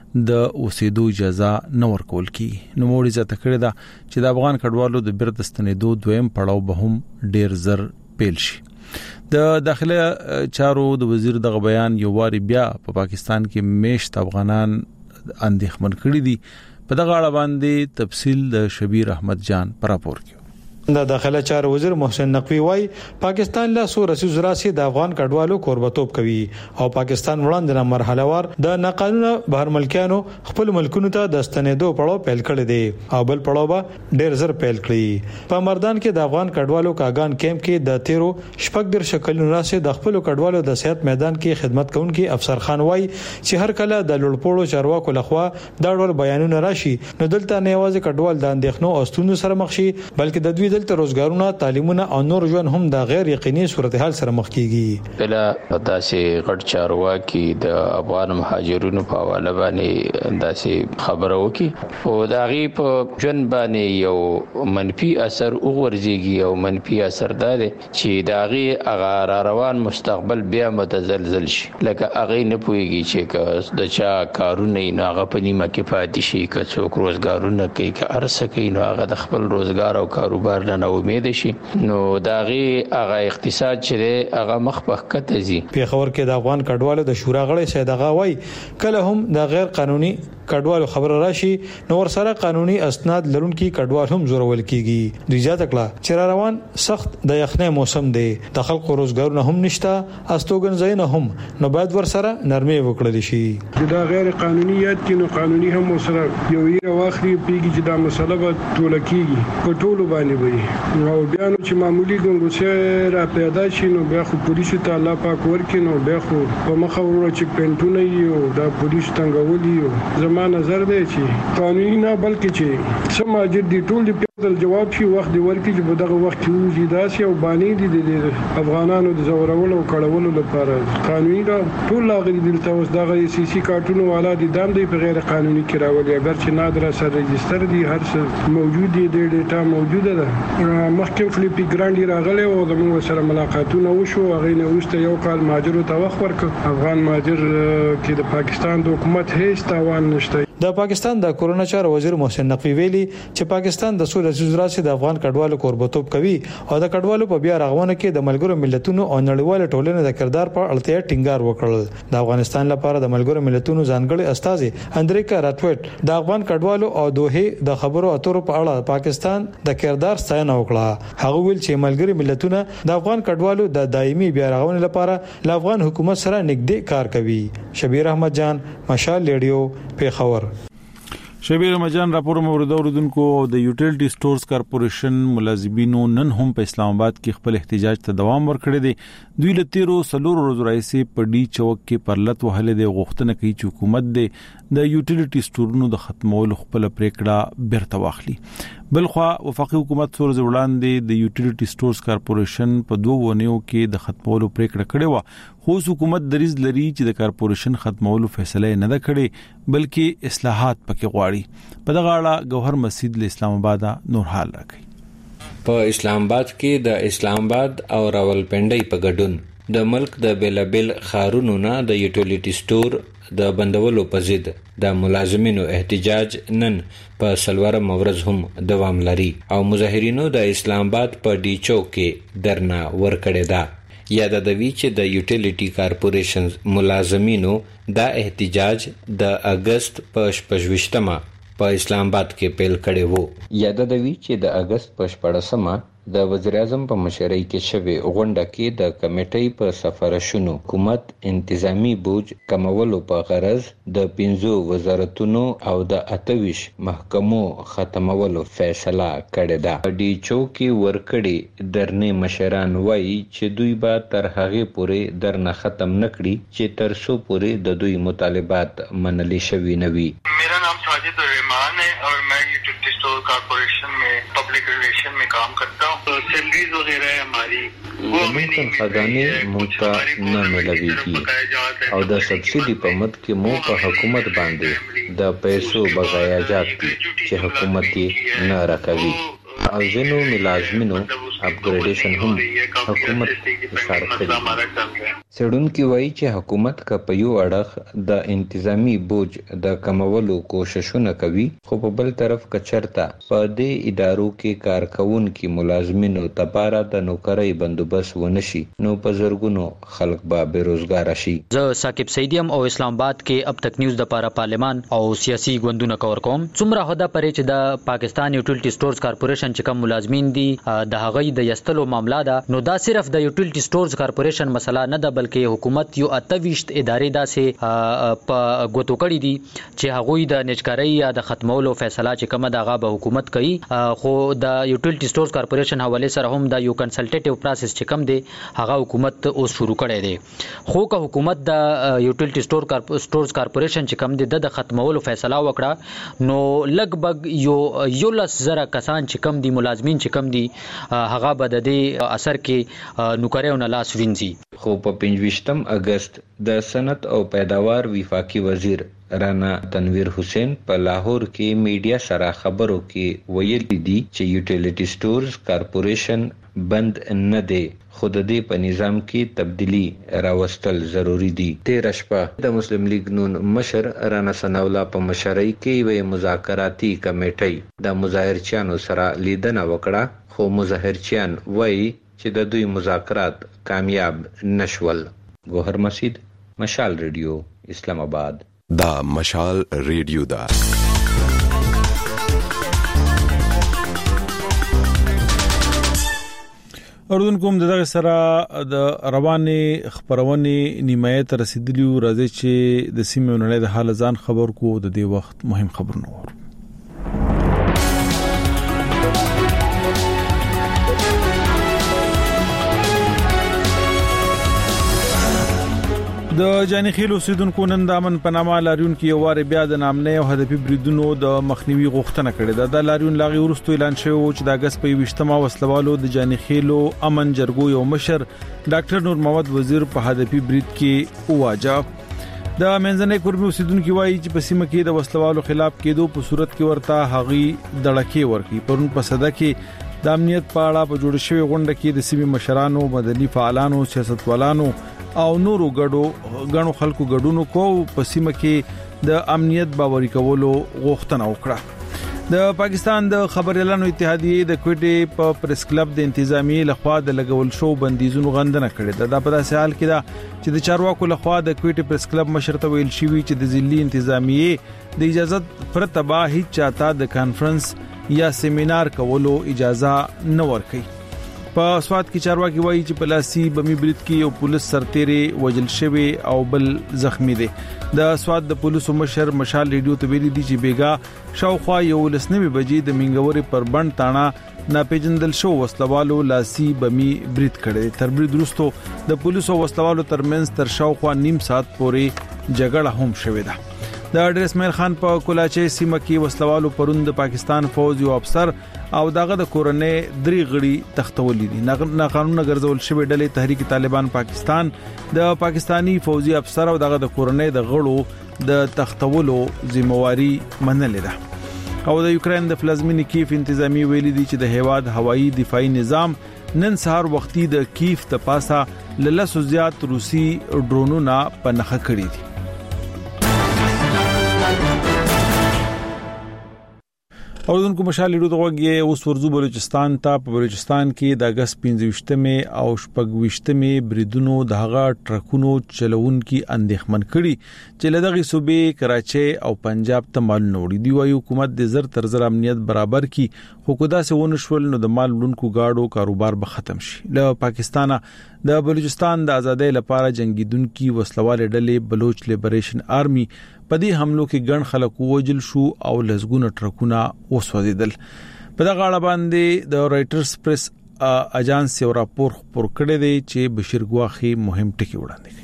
د اوسېدو اجازه نه ورکول کی. نو موړي ځته کړي دا چې د افغان کډوالو د بیرته ستنېدو دویم پړاو به هم ډیر زر پیل شي. د داخله چارو د وزیر دغه بیان یو واری بیا په پاکستان کې میشت افغانان اندېښمن کړي دي. په دغه اړه باندې تفصیل د شبیر احمد جان پر راپور کې. د داخله چارو وزیر محسن نقوی وايي پاکستان له سو رسیز راسي د افغان کډوالو کوربتوب کوي او پاکستان وړاندې مرحله وار د ناقانونه بهر ملکانو خپل ملکونو ته د ستنېدو پړاو پیل کړی دی او بل پړاو به ډیر زر پیل کړي. په مردان کې د افغان کډوالو کاغان کیمپ کې د تیرو شپږ ډیر شکلونو راسي د خپل کډوالو د صحت میدان کې خدمت کوونکي افسر خان وايي چې هر کله د لوړپوړو چارواکو لخوا دا ډول بیانونه راشي نو دلته نه یوازې کډوال د اندېښنو او ستونزو سره مخ شي بلکې د دوی دلته روزګارونه تعلیمونه او نور ژوند هم د غیر یقیني صورتحال سره مخ کیږي. بلا داسې غټ چارواکي د افغان مهاجرونو په حواله باندې داسې خبره وکي او دا غي په ژوند باندې یو منفي اثر وګورځيږي او منفي اثر دا دی چې دا غي هغه روان مستقبل بیا متزلزل شي لکه هغه نه پويږي چې د چا کارونه نه هغه په نیمه کې پاتې شي که څوک روزګارونه کوي که ارسه کوي نو هغه د خپل روزګار او کاروبار نه امید شي نو داغي هغه اقتصاد چې هغه مخ په کته زی. پیښور کې د افغان کډوالو د شورا غړي سید غاوي کله هم د غیر قانوني کډوالو خبر راشي نو ور سره قانوني اسناد لرونکي کډوال هم زورول کیږي. دوی ځات کړه چې روان سخت د یخنۍ موسم دی د خلکو روزګارونه هم نشته استوګن زین هم نو باید ور سره نرمي وکړل شي. دا غیر قانوني یاد کینو قانوني هم سره یو یې واخلي پیږي چې دا مسله به ټوله کیږي په ټولو باندې وي کوي او بیا نو چې معمولی ګنګوسه را پیدا شي نو بیا خو پولیسو ته الله پاک ورکړي نو بیا خو په مخه ورو چې پینټونه یو دا پولیس څنګه ولي زما نظر دی چې قانوني نه بلکې چې سماجر دي ټول دي په جواب شي وخت دی ورکړي چې په دغه وخت کې وځي داسې او باندې دي د افغانانو د زورولو او کړولو لپاره قانوني دا ټول لاغلي دلته اوس دغه سی سی کارتونو والا دي دام دی په غیر قانوني کې راولي اگر چې نادر سره رجستر دي هر څه موجود دي د ډیټا موجوده ده مخکې فلیپي ګرانډي راغلی او زموږ سره ملاقاتونه وشو هغه نه وروسته یو کال ماجر ته وخت ورکړ افغان ماجر کې د پاکستان د حکومت هیڅ تاوان نشته. د پاکستان د کرونا چارو وزیر محسن نقوی ویلي چې پاکستان د سولې زوزراسي د افغان کډوالو کوربتوب کوي او د کډوالو په بیا رغونه کې د ملګرو ملتونو او نړیوال ټولنې د کردار په اړتیا ټینګار وکړل. د افغانستان لپاره د ملګرو ملتونو ځانګړي استاذ اندریکا راتویټ د افغان کډوالو او دوه د خبرو اترو په اړه پاکستان د کردار ستاینه وکړه. هغه ویل چې ملګري ملتونه د افغان کډوالو د دایمي بیا رغونې لپاره له افغان حکومت سره نږدې کار کوي. شبیر احمد جان، مشال ریډیو، پیښور. شبیر احمد جان راپور مورد اوردونکو د یوټیلیټي سٹورز کارپوریشن ملازمینو نن هم په اسلام آباد کې خپل احتجاج ته دوام ورکړی دی. دوی لتیرو سلور ورځې راځي په ډي چوک کې پرلط وهلې د غوښتنه کوي چې حکومت د یوټیلیټي سٹورونو د ختمولو خپل پریکړه بیرته واخلي. بلخوا وفاقي حکومت سره وړاندې د یوټیلیټي سٹورز کارپوریشن په دوه ونیو کې د ختمولو پریکړه کړې و، خو حکومت دریز لري چې د کارپوریشن ختمولو فیصله نه ده کړې بلکې اصلاحات پکې غواړي. په دغه اړه گوهر مسجد له اسلام آباد نور حال راکړي. په اسلام آباد کې د اسلام آباد او راولپنډي په ګډون د ملک د بیلابل خارونو نه د یوټیلیټي سٹور د بندولو په ضد د ملازمینو احتجاج نن په سلوارم ورځ هم دوام لري او مظاهرینو د اسلام آباد په ډي چوک کې درنا ورکړې ده. یاد د وی چې د یوټیلیټي کارپوریشن ملازمینو دا احتجاج د اگست په شپږویشتمه په اسلام آباد کې پیل کړی وو. یاد د وی چې د اگست په شپږمه د وزیر اعظم په مشرۍ کې شوی غونډه کې د کمیټې په سفارشونو حکومت انتظامی بوج کمولو په غرض د پنځو وزارتونو او د اتویش محکمو ختمولو فیصله کړې ده. ډي چوک کې ورکړي درنې مشران وایي چې دوی به تر هغه پورې درنه ختم نکړي چې تر څو پورې د دوی مطالبات منلي شوي نه وي. मेरा नाम साजिद रहमान है और मैं यूटिलिटी स्टोर कॉर्पोरेशन में पब्लिक रिलेशन में काम करता हूँ. सैलरीज वगैरह हमारी زمون خزانه موږ نه ملويږي او د سبسيډي په مد کې مو په حکومت باندې د پیسو بغایا جات چې حکومت یې نه راکوي او ځینو ملازمینو اپګریډیشن هم حکومت اشاره کړې. سړونکو وایي چې حکومت کا په یو اړه د انتظامی بوج د کمولو کوششونه کوي، خو په بل طرف کچرتا په دې ادارو کې کارکونکو ملازمینو لپاره د نوکرۍ بندوبست ونشي نو په زرګونو خلک به بیروزګار شي. زه ثاقب سیدیم او اسلام آباد کې اب تک نیوز د لپاره پارلمان او سیاسي ګوندونه کور کوم. څومره هدا پرې چې د پاکستان یوټیلیټي سٹورز کارپوریشن چې کوم ملازمین دي د هغه د یستلو معاملې ده، نو دا صرف د یوټیلیټي سٹورز کارپوریشن مسله نه ده بلکې حکومت یو اتويشت ادارې داسې په غوتو کړی دي چې هغه د نچکارۍ یا د ختمولو فیصله چې کومه دغه به حکومت کوي. خو د یوټیلیټي سٹورز کارپوریشن حواله سره هم د یو کنسلټیټیو پروسس چې کوم دی هغه حکومت اوس شروع کړی دی. خو که حکومت د یوټیلیټي سٹور سٹورز کارپوریشن چې کوم دی د ختمولو فیصله وکړه نو لګبګ یو یو لس زره کسان چې کوم دي ملازمین چې کوم دي هغه به د دې اثر کې نوکریو نه لاس وینځي. خو په پنځویشتم اگست د صنعت او پیداوار وفاقي وزیر رانا تنویر حسین په لاهور کې میډیا سره خبرو کې ویل دي چې یوټیلیټي سٹورز کارپوریشن بند نه دی، خو د دې په نظام کې تبدیلی راوستل ضروری دي. تیر شپه د مسلم لیگ نون مشر رانا ثناءالله په مشرۍ کې وی مذاکراتي کمیټې د مظاهرچیانو سره لیدنه وکړه، خو مظاهرچیان وایي چې د دوی مذاکرات کامیاب نشول. گوهر مسجد، مشال ریډیو، اسلام آباد. دا مشال ریډیو دا اردن کوم دغه سره د رواني خبرونه نیمایت رسیدلی راځي چې د سیمې نړۍ د حال ځان خبر کو د دې وخت مهم خبرونه ور د جانخیل اوسیدونکو نن د امن پنامه لاریون کې یو وار بیا د نامنې او هدفي بریدونو د مخنیوي غوښتنه کړې ده. د لاریون لاغي ورستو اعلان شوی چې د اگست په ویشتمه وسلوالو د جانخیل امن جرګو یو مشر ډاکټر نور محمد وزیر په هدفي برید کې واجه. د منځنۍ کوربي اوسیدونکو وایي چې په سیمه کې د وسلوالو خلاف کېدو په صورت کې ورته هغي دړکې ورکړي. پرون په صدا کې د امنیت په اړه په جوړ شوی غونډه کې د سیمې مشرانو، مدني فعالانو، سیاستوالانو او نورو ګډو غنو خلکو ګډونو کو په سیمه کې د امنیت باوري کولو غوښتنه وکړه. د پاکستان د خبريالانو اتحادیه د کوټې په پریس کلب د انتظامی لخوا د لګول شو بندیزونو غندنه کړې ده. د په داسې حال کې ده چې د چارواکو لخوا د کوټې پریس کلب مشر ته ویل شوی چې د ځلي انتظامیه د اجازه پرته به هیڅ چاته د کانفرنس یا سیمینار کولو اجازه نه ورکړي. په سواد کې چارواکي وایي چې پلاسي بمی برید کې یو پولیس سرتیری وجل شوی او بل زخمی دي. د سواد د پولیسو مشر مشال ریډیو ته ویلي دي چې بیګا شاوخوا یو لسنوي بجې د منګوري پر بند تاڼه ناپېژندل شو وسلوالو لاسي بمی برید کړي. تر برید وروسته د پولیسو وسلوالو ترمنځ تر شاوخوا نیم ساعت پورې جګړه هم شوې ده. د ډیر اسماعیل خان په کولاچې سیمه کې وسلوالو پرون د پاکستان فوج یو افسر او دغه د کورنۍ درې غړي تختولې دي. ناقانونه ګرځول شوی ډلې تحریک طالبان پاکستان د پاکستانی فوجي افسر او دغه د کورنۍ د غړو د تختولو ذمہواری منلې ده. او د یوکرين د پلازمینی کیف انتظامی ویلي دي چې د هیواد هوایي دفاعي نظام نن سهار وختي د کیف ته پاسه للسو زیات روسي ډرونونه په نخښه کړی دي. اوردونکو مشال لیدو دغه اوس ورزو بلوچستان ته. په بلوچستان کې د اگست پنځه او شپږ بریدونو د هغه ټرکونو چلوونکو اندېښمن کړي چې لدغه صوبې کراچي او پنجاب ته مال نوړي دی. وايي حکومت د زر تر زر امنیت برابر کی حکومت سه ونشول نو د مال لونکو گاډو کاروبار به ختم شي. له پاکستان د بلوچستان د ازادۍ لپاره جنگیدونکو وسلوال ډلې بلوچ لیبریشن آرمي په دې حملو کې ګڼ خلک وژل شو او لزګونه ټرکونه وسوځیدل. په دغه اړه باندې د رائټرز پریس اجانس یو راپور خپور کړی دی چې بشیر ګواخي مهم ټکی وړاندې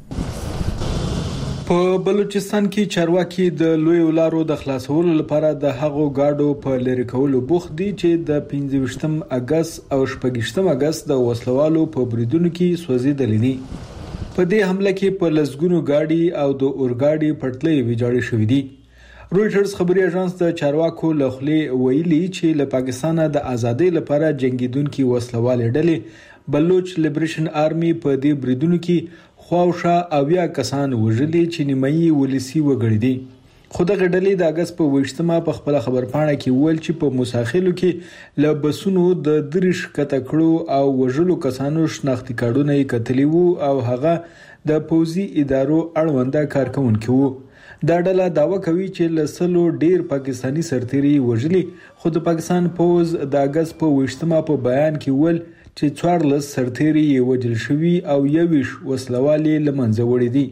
کړي. په بلوچستان کې چارواکي د لوی ولارو د خلاصولو لپاره د هغو گاډو په لری کولو بوخت دي چې د پنځه اگست او شپږ اگست د وسلوالو په بریدونو کې سوځیدل دي. په دې حمله کې په لزګونو گاډي او د اورګاډي پټلۍ ویجاړې شوې دي. رويټرز خبري اژانس د چارواکو لخوا ویلي چې له پاکستان د ازادۍ لپاره جنگیدونکو وسلوال ډلې بلوچ لیبریشن آرمي په دې بریدونو کې خواوشا اویا کسان وژلي چې نیمایي ولسی وګړي دي. خو دغه ډلې د اگست په ویشتمه په خپل خبرپاڼه کې ویل چې په مساخلو کې له بسونو د درش کټکړو او وژلو کسانو شناختی کارتونه یې کتلی وو او هغه د پوزي ادارو اړونده کارکونکو وو. دا ډله داوا کوي چې لسلو ډیر پاکستانی سرتيري وژلي. خو د پاکستان پوز د اگست په ویشتمه په بیان کې ویل چې څوارلس سرتيري وژل شوي او یویش وسلوالي لمنځه وړي دي.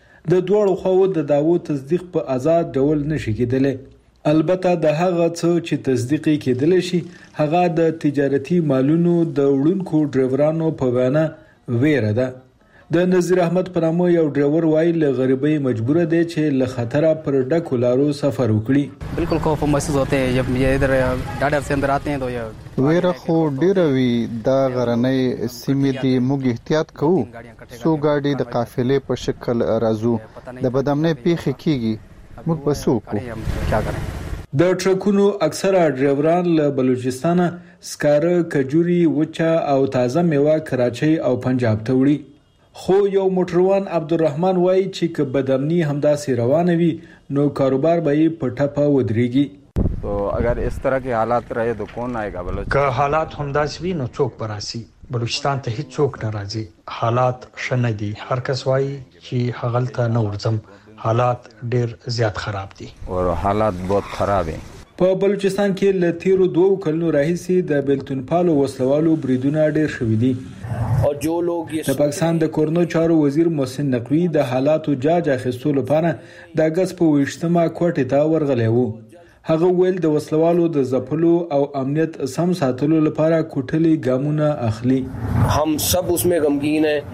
د دوړو خو د داوو تصدیق په آزاد ډول نشي کېدلی. البته د هغه څه چې تصدیق کېدل شي هغه د تجارتي مالونو د وړونکو ډرایورانو په وینا ویره ده. د نذیر احمد پرامو یو ډرایور وایي له غریبۍ مجبور دی چې له خطر پر ډکو لارو سفر وکړي. بالکل خوف محسوس ہوتے ہیں جب یہ ادھر ډاډر سے اندر آتے ہیں تو یہ ویره خو ډیره وی دا غرنۍ سیمې دی موږ احتیاط کوو. سو ګاډي د قافلې په شکل راځو د بدامنۍ پیخي کیږي موږ بسو کو کیا کریں. د ټرکونو اکثره ډرایوران له بلوچستان سکاره کجوري وچا او تازه میوه کراچۍ او پنجاب ته وړي. خو یو موټروان عبدالرحمن وایي چې که بدامني همداسې روانه وي نو کاروبار به یې په ټپه ودرېږي. تو اگر اس طرح کے حالات رہے تو کون آئے گا بلوچستان؟ که حالات همداسې وي نو څوک به راسي. بلوچستان ته هیڅ څوک نه راځي. حالات ښه نه دي. هر کس وایي چې هغلته نه ورځم. حالات ډیر زیات خراب دي او حالات بہت خراب دي. په بلوچستان کې ل تیرو دوه کلونو راهیسې د بلتون پالو وسلوالو بریدونه ډیر شوي دي. او جو لوګ د پاکستان د کورنو چارو وزیر محسن نقوی د حالاتو جاج اخیستلو لپاره د اگست په ویشتمه کوټه ته ورغلی وو. هغه ویل د وسلوالو د ځپلو او امنیت سم ساتلو لپاره کوټلي ګامونه اخلي. هم سب उसमें गमगीन हैं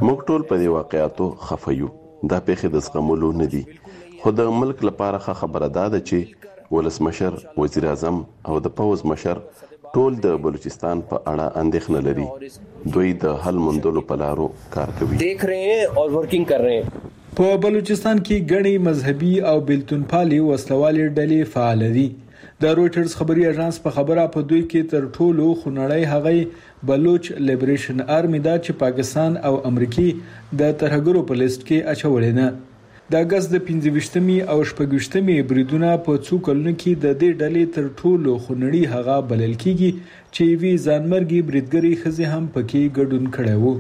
موږ ټول په دې واقعاتو خفیو. دا پیښې د زغملو نه دي، خو د ملک لپاره خبره ده چې ولسمشر، وزیر اعظم او د پوز مشر ټول د بلوچستان په اړه اندېښنه لري. دوی د حل موندلو په لارو کار کوي، دیکھ رہے ہیں اور ورکنگ کر رہے ہیں. په بلوچستان کې غني مذهبي او بیلتونپالي وسلوالې ډلې فعال دي. د رويټرز خبري اژانس په خبره په دوی کې تر ټولو خنړی هغه بلوچ لیبریشن آرمي دا چې پاکستان او امریکای د ترهګرو په لیست کې اچولې نه. د اگست د پنځه او شپږ بریدونه په څو کلونو کې د دې ډلې تر ټولو خنړی هغه بلل کیږي چې وی ځانمرګي بریدګری خزي هم پکې ګډون کړي وو.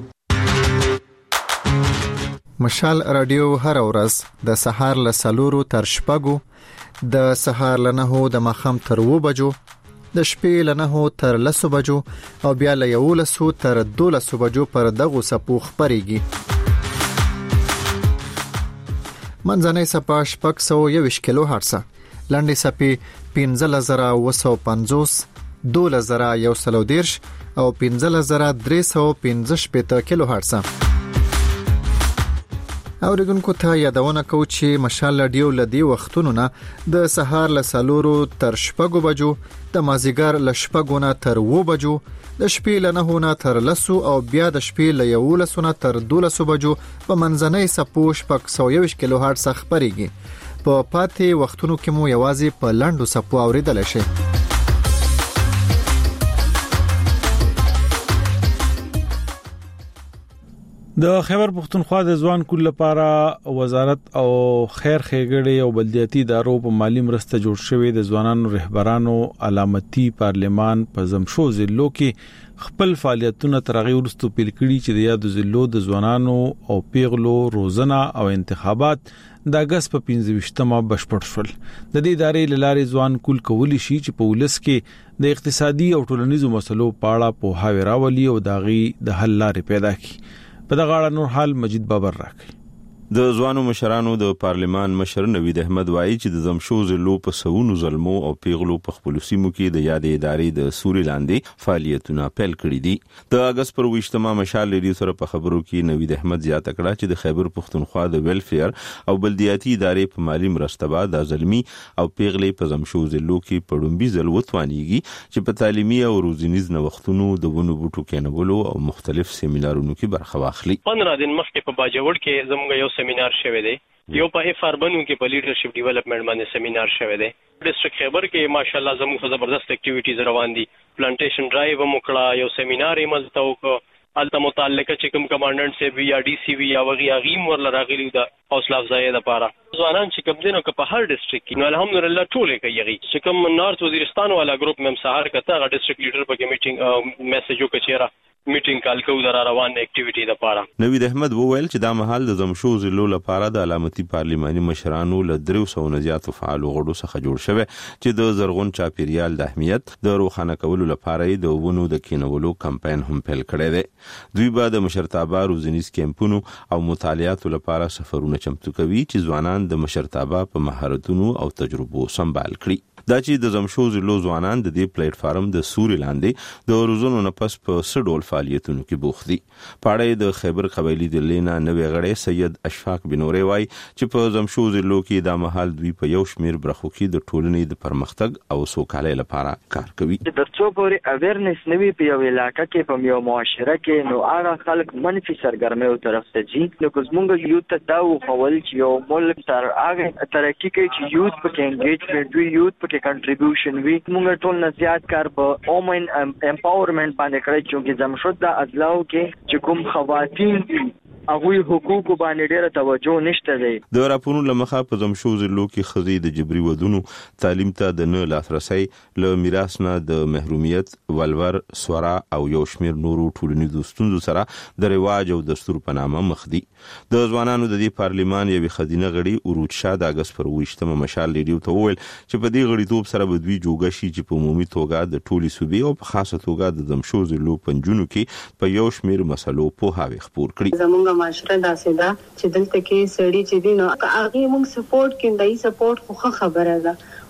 مشال رادیو هر ورځ د سهار له سلورو تر شپږو، د سهار له نهو د ماښام تر اوو بجو، د شپې له نهو تر لسو بجو او بیا له یولسو تر دولسو بجو پر دغو سپو خپرېږي. منځنۍ سپه شپږ سوه یوویشت کیلو هرڅه، لنډې سپې پنځه زره اوه سوه پنځوس، دولس زره یو سل او دېرش او پنځه زره درې سوه پنځه شپېته کیلو هرڅه. اوریدونکو ته یادونه کوو چې مشال رادیو لدی وختونو نه د سهار له سلورو تر شپږو بجو، د مازیګر له شپږو نه تر اوو بجو، د شپې له نهو نه تر لسو او بیا د شپې له یولسو نه تر دولسو بجو په منځنۍ سپو شپږ سوه یوویشت کیلو هرڅ خپرېږي. په پاتې وختونو کې مو یوازې په لنډو سپو اوریدلی شئ. د خیبر پختونخوا د ځوان کول لپاره وزارت او خیر ښېګړې او بلدیاتي ادارو په مالی مرسته جوړ شوی د ځوانانو رهبرانو علامتي پارلمان په زمشو ضلعو کې خپل فعالیتونه ترغیب ورستو پیل کړي چې د یاد ضلعو د ځوانانو او پیغلو روزنه او انتخابات د اگست په پنځه بشپړ شول. د دې ادارې لارې ځوان کول کولی شي چې په ولس کې د اقتصادي او ټولنیزو مسلو په اړه پوهاوی راولي او داغي د حل لارې پیدا کړي. په دغه اړه نور حال مجید بابر راکړي. د ځوانو مشرانو د پارلمان مشر نوید احمد وایي چې د زمشو ضلعو په سونو ظلمو او پیغلو په خپل سیمو کې د یادې ادارې د سوري لاندې فعالیتونه پیل کړي دي. د اگست پر ویشتمه مشال لري سره په خبرو کې نوید احمد زیاته کړه چې د خیبر پختونخوا د ویلفیر او بلدیاتي ادارې په مالی مرسته بعد د ظلمي او پیغلې په زمشو ضلعو کې پړومبي ځل وتوانیږي چې په تعلیمي او روزنیز نوښتونو د ونو بوټو کېنولو او مختلف سیمینارونو کې برخه واخلي. پندرہ دن مخکې په باجوړ کې زموږ یو سیمینار شوه دی، یو په اف اربنو کې په لیډرشپ ډیولپمنٹ باندې سیمینار شوه دی. ډیسټریکټ خیبر کې ماشاءالله زموږ زبردست اکټیویټیز روان دي. پلانټیشن ډرایو هم وکړه، یو سیمینار یې مزته وکړه، الته متعلقه چې کوم کمانډنټ سی وی یا ډي سی وی یا وغي اغیم ورل راغلی د حوصله افزایی لپاره. ځوانان چې کوم دینو په هر ډیسټریکټ کې نو الحمدلله ټول کوي. چې کوم نارث وزیرستان والا ګروپ مم سهار کته غ ډیسټریکټ لیډر په میټینګ میسج وکړه میټینګ کال کو در روان اکټیویټی لپاره. نوید احمد وویل چې دا مهال د زمشو ضلعو لپاره د علامتي پارلماني مشرانو له درې سوه نه زیاتو فعال غړو څخه جوړ شوی چې د زرغون چاپیریال د اهمیت د روښانه کولو لپاره د ونو د کینولو کمپاین هم پیل کړی دی. دوی به د مشرتابه روزنیز کیمپونو او مطالعاتو لپاره سفرونه چمتو کوي چې ځوانان د مشرتابه په مهارتونو او تجربو سمبال کړي. دا چې د زمشو ضلعو ځوانان د دې پلیټ فارم د سوري لاندې د روزونو نه پس په څه ډول فعالیتونو کې بوخت دي. پاړې د خیبر قبایلی د لینا نوې غړې سید اشفاق بنوري وای چې په زمشو ضلعو کې د محل دوی په یو شمیر برخو کې د ټولنې د پرمختګ او سوکالۍ لپاره کار کوي. د څو پورې اویرنس نوي په یو علاقې کې په یو معاشره کې نو هغه خلک منفي سرګرمۍ او طرف ته ځي. نو کومګ یوت ته دا وخول چې یو ملک تر هغه ترقی کوي چې یوت په انګیجمنت وي، یوت په کنټریبیوشن وي. موږ ټول نه زیات کار په اومن امپاورمنت باندې کړی چې زمشو د ازلاو کې چې کوم خواتین دي هغه حقوق باندې ډیره توجه نشته دی. د راپورونو لمخه په زمشو ضلعو کې خزي د جبري ودونو تعلیم ته د نه لاسرسي له میراث نه د محرومیت ولور سورا او یو شمیر نورو ټولنیزو ستونزو سره د رواج او دستور په نامه مخ دي. د ځوانانو د دې پارلمان یوه خزینه غړي اوروج شاه د اگست پر ویشتمه مشال لیډیو ته وویل چې په دې غړیتوب سره به دوی جوګه شي چې په عمومي توګه د ټولي صوبې او په خاصه توګه د زمشو ضلعو پنځونو کې په یو شمیر مسلو په هاوی خبر کړي. زمونږ معاشره داسې ده چې دلته کې سړی چې دي نو هغه موږ سپورټ کیندای سپورټ خو خبره ده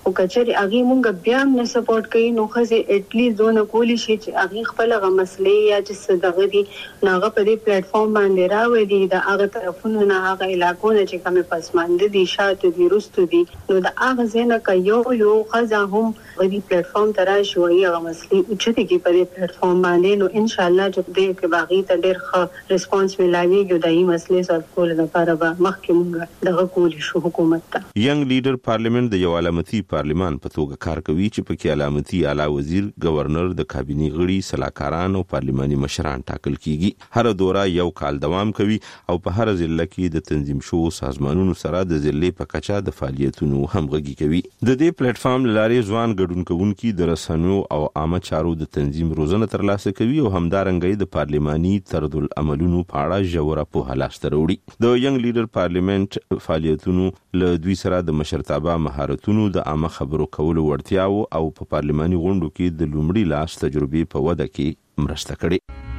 او کچري هغه مونږ بیا نه سپورټ کوي نو خزه اټلی زونه کولی شي چې هغه خپل غ مسلې یا چې دغه دي ناغه په دې پلیټ فارم باندې راوي دي د هغه طرفونو نه هغه علاقونه چې کومه پسماند دي شاته دي رستو دي نو د هغه زنه کوي یو خزه هم غوډي پلیټ فارم تراشي او هغه مسلې چې دي په دې پلیټ فارم باندې نو ان شاء الله چې دې کې باغی ته ډېر ښه ریسپانس ملایوي د دې مسلې سره کول لپاره به مخکې مونږ دغه کولی شو حکومت ته ینګ لیډر پارلیمنت د یو علامتي پارلیمان په توګه کار کوي چې په کې علامتي اعلی وزیر گورنر د کابینه غړي سلاکاران او پارلیماني مشران ټاکل کیږي هر دوره یو کال دوام کوي او په هر ضلع کې د تنظیم شو سازمانونو سره د ضلع په کچا د فعالیتونو همغږي کوي د دې پلیټ فارم لارې ځوان ګډون کوونکي د رسنیو او عامه چارو د تنظیم روزنه ترلاسه کوي او همدارنګه د پارلیماني طرز العملونو په اړه ژوره پوهه لاسته راوړي د ینګ لیډر پارلیمنت فعالیتونو له دوی سره د مشرتابه مهارتونو د عامه خبرو کولو وړتیاو او په پارلیماني غونډو کې د لومړي لاس تجربې په وده کې مرسته کړې.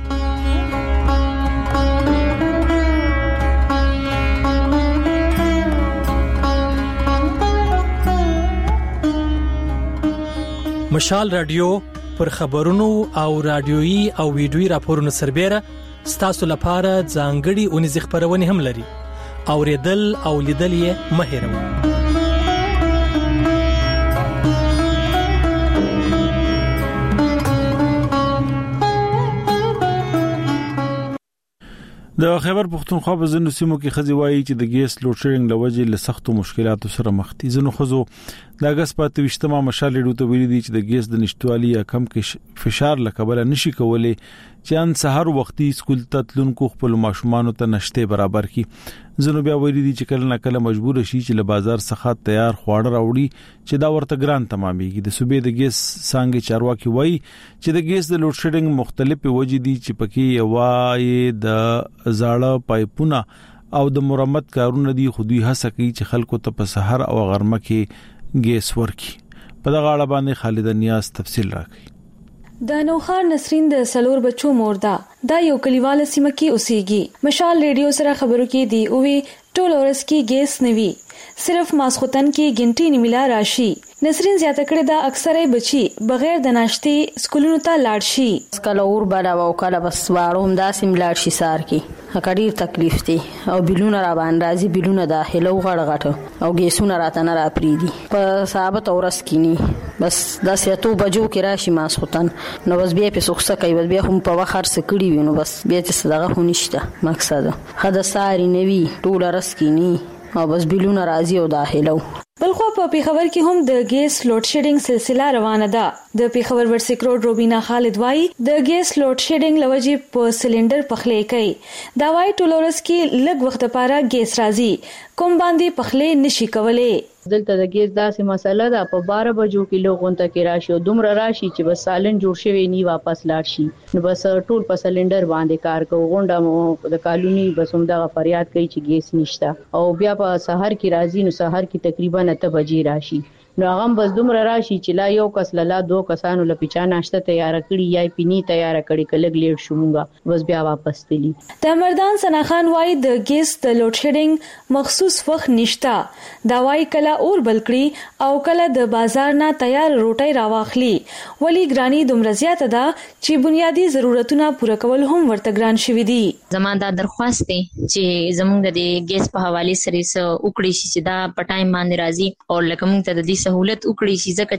مشال رادیو پر خبرونو او رادیويي او ویډیويي راپورونو سربېره ستاسو لپاره ځانګړي اونیز خبرونه هم لري. اوریدل او لیدل یې مه هېروئ. د خیبر پختونخوا په ځینو سیمو کې خځې وایي چې د ګیس لوډ شیډینګ لوجې له سختو مشکلاتو سره مخ دي. ځینو ښځو د اگست په تویشتمه مشال ریډیو ته ویلي دي چې د ګیس د نشټوالي یا کم کې فشار لکبله نشي کولای چې ان سحر وختي سکول ته تلونکو خپل ماشومان ته نشته برابر کی. ځینو بیا ویلي دي چې کله نه کله مجبور شي چې له بازار څخه تیار خواړه راوړي چې دا ورته ګران تمامېږي. د صوبې د ګیس څنګه چارواکي وایي چې د ګیس د لوډ شیډینګ مختلفې وجې دي چې پکې یوای د زاړه پایپونه او د مرمت کارونه دي. خو دوی هڅه کوي چې خلکو ته په سحر او غرمه کې ګیس ورکي. په دغه اړه باندې خالد نیاز تفصیل راکړي. د نوخار نسرین د سلور بچو مور دا دا یو کلیواله سیمه کې اوسېږي. مشال ریډیو سره خبرو کې دی او وی ټول ورځ کې ګیس نوي صرف ماسختن کې ګنټي نیملا راشي. نسرین زیاته کړه دا اکثره بچي بغیر د ناشتي سکولونو ته لاړ شي. کله اور بالا او کله بس واړو هم داسې ملاړ شي سار کې هکړي تکلیف دي او بلونه را باندې راځي بلونه داخله غړ غټ او ګیسونه راته نه را پریدي په ثابت اورس کینی بس د سیاتو بجو کې راشي ماسختن نو بس بیا په سوخسه کوي بیا هم په وخر سکړي وینو بس بیا چې صدقه هونیشته مقصد خدا ساری نوي ټول رس کینی او بس بلونه راځي او داخلو. بلخو په پیښور کې هم د ګیس لوډ شیډینګ سلسله روانه ده. د پیښور ورسکروډ روبینا خالد وای د ګیس لوډ شیډینګ لوجې په سلندر پخلې کوي. دا وای ټولورس کې لږ وخت لپاره ګیس راځي کوم باندې پخلې نشي کولای. دلته د ګیس داسې مسله ده په بارہ بجو کې لوغونته کې راشي او دومره راشي چې بس سالن جوړ شوی نی واپس لاړ شي نو بس ټول په سلندر باندې کار کوي. غونډه مو د کالونی بس هم دغه فریاد کوي چې ګیس نشته او بیا په سحر کې راځي نو سحر کې تقریبا اته بجې راشي نو هغه بس دومره راشي چې لا یو کس لا دو کسانو لپاره ناشته تیار کړي یا پینی تیار کړي کلګ لیټ شومږه بس بیا واپس تلی. د مردان ثنا خان وای د ګیس د لوډ شیډینګ مخصوص وخت نشتا. دا وای کله اور بل کړي او کله د بازار نه تیار روټي راواخلي ولی ګرانی دومره زیاته ده چې بنیادی ضرورتونه پوره کول هم ورته ګران شوي دي. زموږ د درخواست دی چې زموږ د ګیس په حواله سره سره وکړي چې دا په ټایم باندې راځي او لکه موږ ته د سہولت وکړي شي ځکه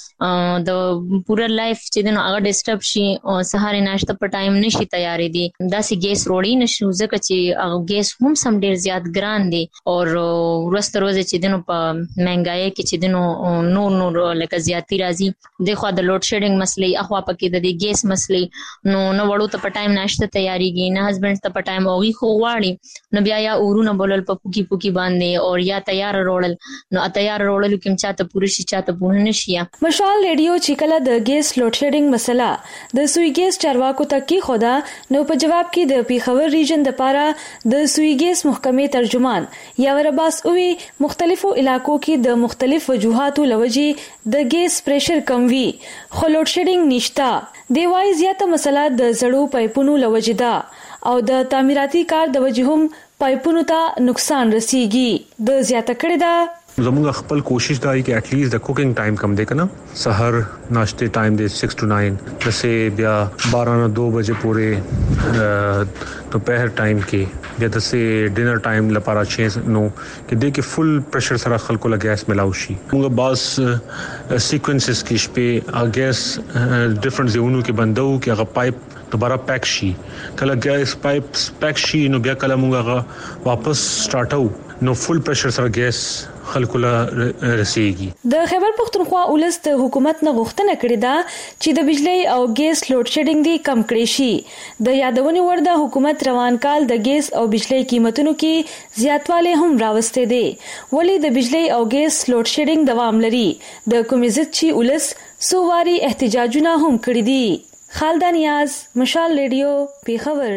چې د پوره لایف چې دنو هغه ډیسټرب شي او سهار ناشته په ټایم نشي تیارې دي داسې ګیس روړی نشو ځکه چې هغه ګیس هم سم ډیر زیات ګران دي او ورسته روزه چې دنو په مهنګای کې چې دنو نور نور لکه زیاتی راځي د خو د لوډ شیډینګ مسلې اخوا پکې د ګیس مسلې نو نو وړو ته په ټایم ناشته تیاریږي نه هسبند ته په ټایم اوغي خو غواړي نو بیا یا اورونه بولل په پوکی پوکی باندې او یا تیار روړل نو تیار روړل کوم چاته پوره شي چاته پوره نشي. مشال ریډیو چې کله د ګیس لوډ شیډینګ مسله د سوی ګیس چارواکو ته کې خدا نو په جواب کې د پیښور ریجن د پاره د سوی ګیس محکمې ترجمان یاور عباس اوی مختلفو علاقو کې د مختلف وجوهاتو لوجې د ګیس پریشر کم وی خو لوډ شیډینګ نشتا. دی وای زیاته مسله د زړو پایپونو لوجې ده او د تعمیراتي کار د وجې هم پایپونو ته نقصان رسیږي. د زیاته کړه ده زموږ خپل کوشش دی چې اټ لیست د کوکینګ ټایم کم دی کنه سحر ناشته ټایم دی six to nine دسه بیا بارہ نه دو بجې پورې دوپہر ټایم کې بیا دسه ډینر ټایم لپاره چھ نو کې د کې فل پریشر سره خلکو لا ګیس ملاو شي موږ باس سیکوینسز کې شپه ګیس ډیفرنٹ زونو کې بندو کې هغه پایپ دوباره پیک شي کله ګیس پایپ پیک شي نو بیا کله موږ واپس سٹارټو نو فل پریشر سره ګیس خلکو لا رسیږي. د خیبر پختونخوا ولس د حکومت نه غوښتنه کړې ده چې د بجلی او ګیس لوډ شیډینګ دی کم کړي شي. د یادونې وړ د حکومت روان کال د ګیس او بجلی قیمتونو کې زیاتوالی هم راوسته دي. ولی د بجلی او ګیس لوډ شیډینګ دوام لري. د کوم عزت چې ولس سوواري احتجاجونه هم کړی دي. خالد نیاز، مشال ریډیو، پیښور.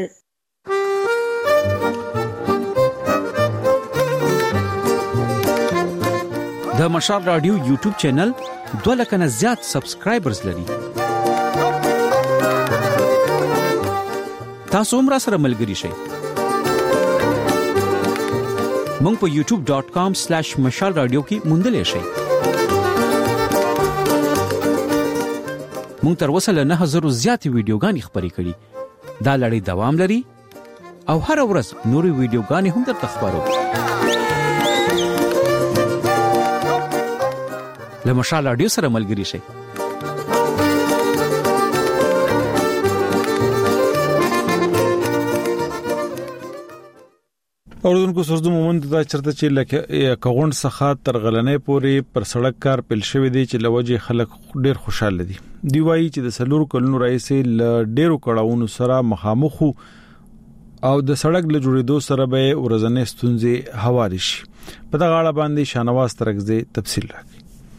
د مشال رادیو یوټیوب چینل دوه لکه نه زیات سبسکرایبرز لري. تاسو هم را سره ملګري شئ. مونږ په یوټیوب ډاٹ کام سلیش مشال رادیو کې موندلې شئ. مونږ تر اوسه له نه هزار زیات ویډیوګانې خپرې کړي. دا لړۍ دوام لري او هر ورځ نوري ویډیوګانې هم درته خبرو. له مشال رادیو سره ملګري شئ. اوردونکو سرزو مومند دا چرته چې لکه کغون څخه تر غلنې پورې پر سړک کار پل شوې دي چې لوجه خلک ډېر خوشاله دي. دی وایي چې د سلور کلونو رئیس ل ډېرو کړهونو سره مخامخ او د سړک له جوړېدو سره به ورځنې ستونزې هواري شي. په دغه اړه باندې شانواز ترغزي تفصیل راکړي.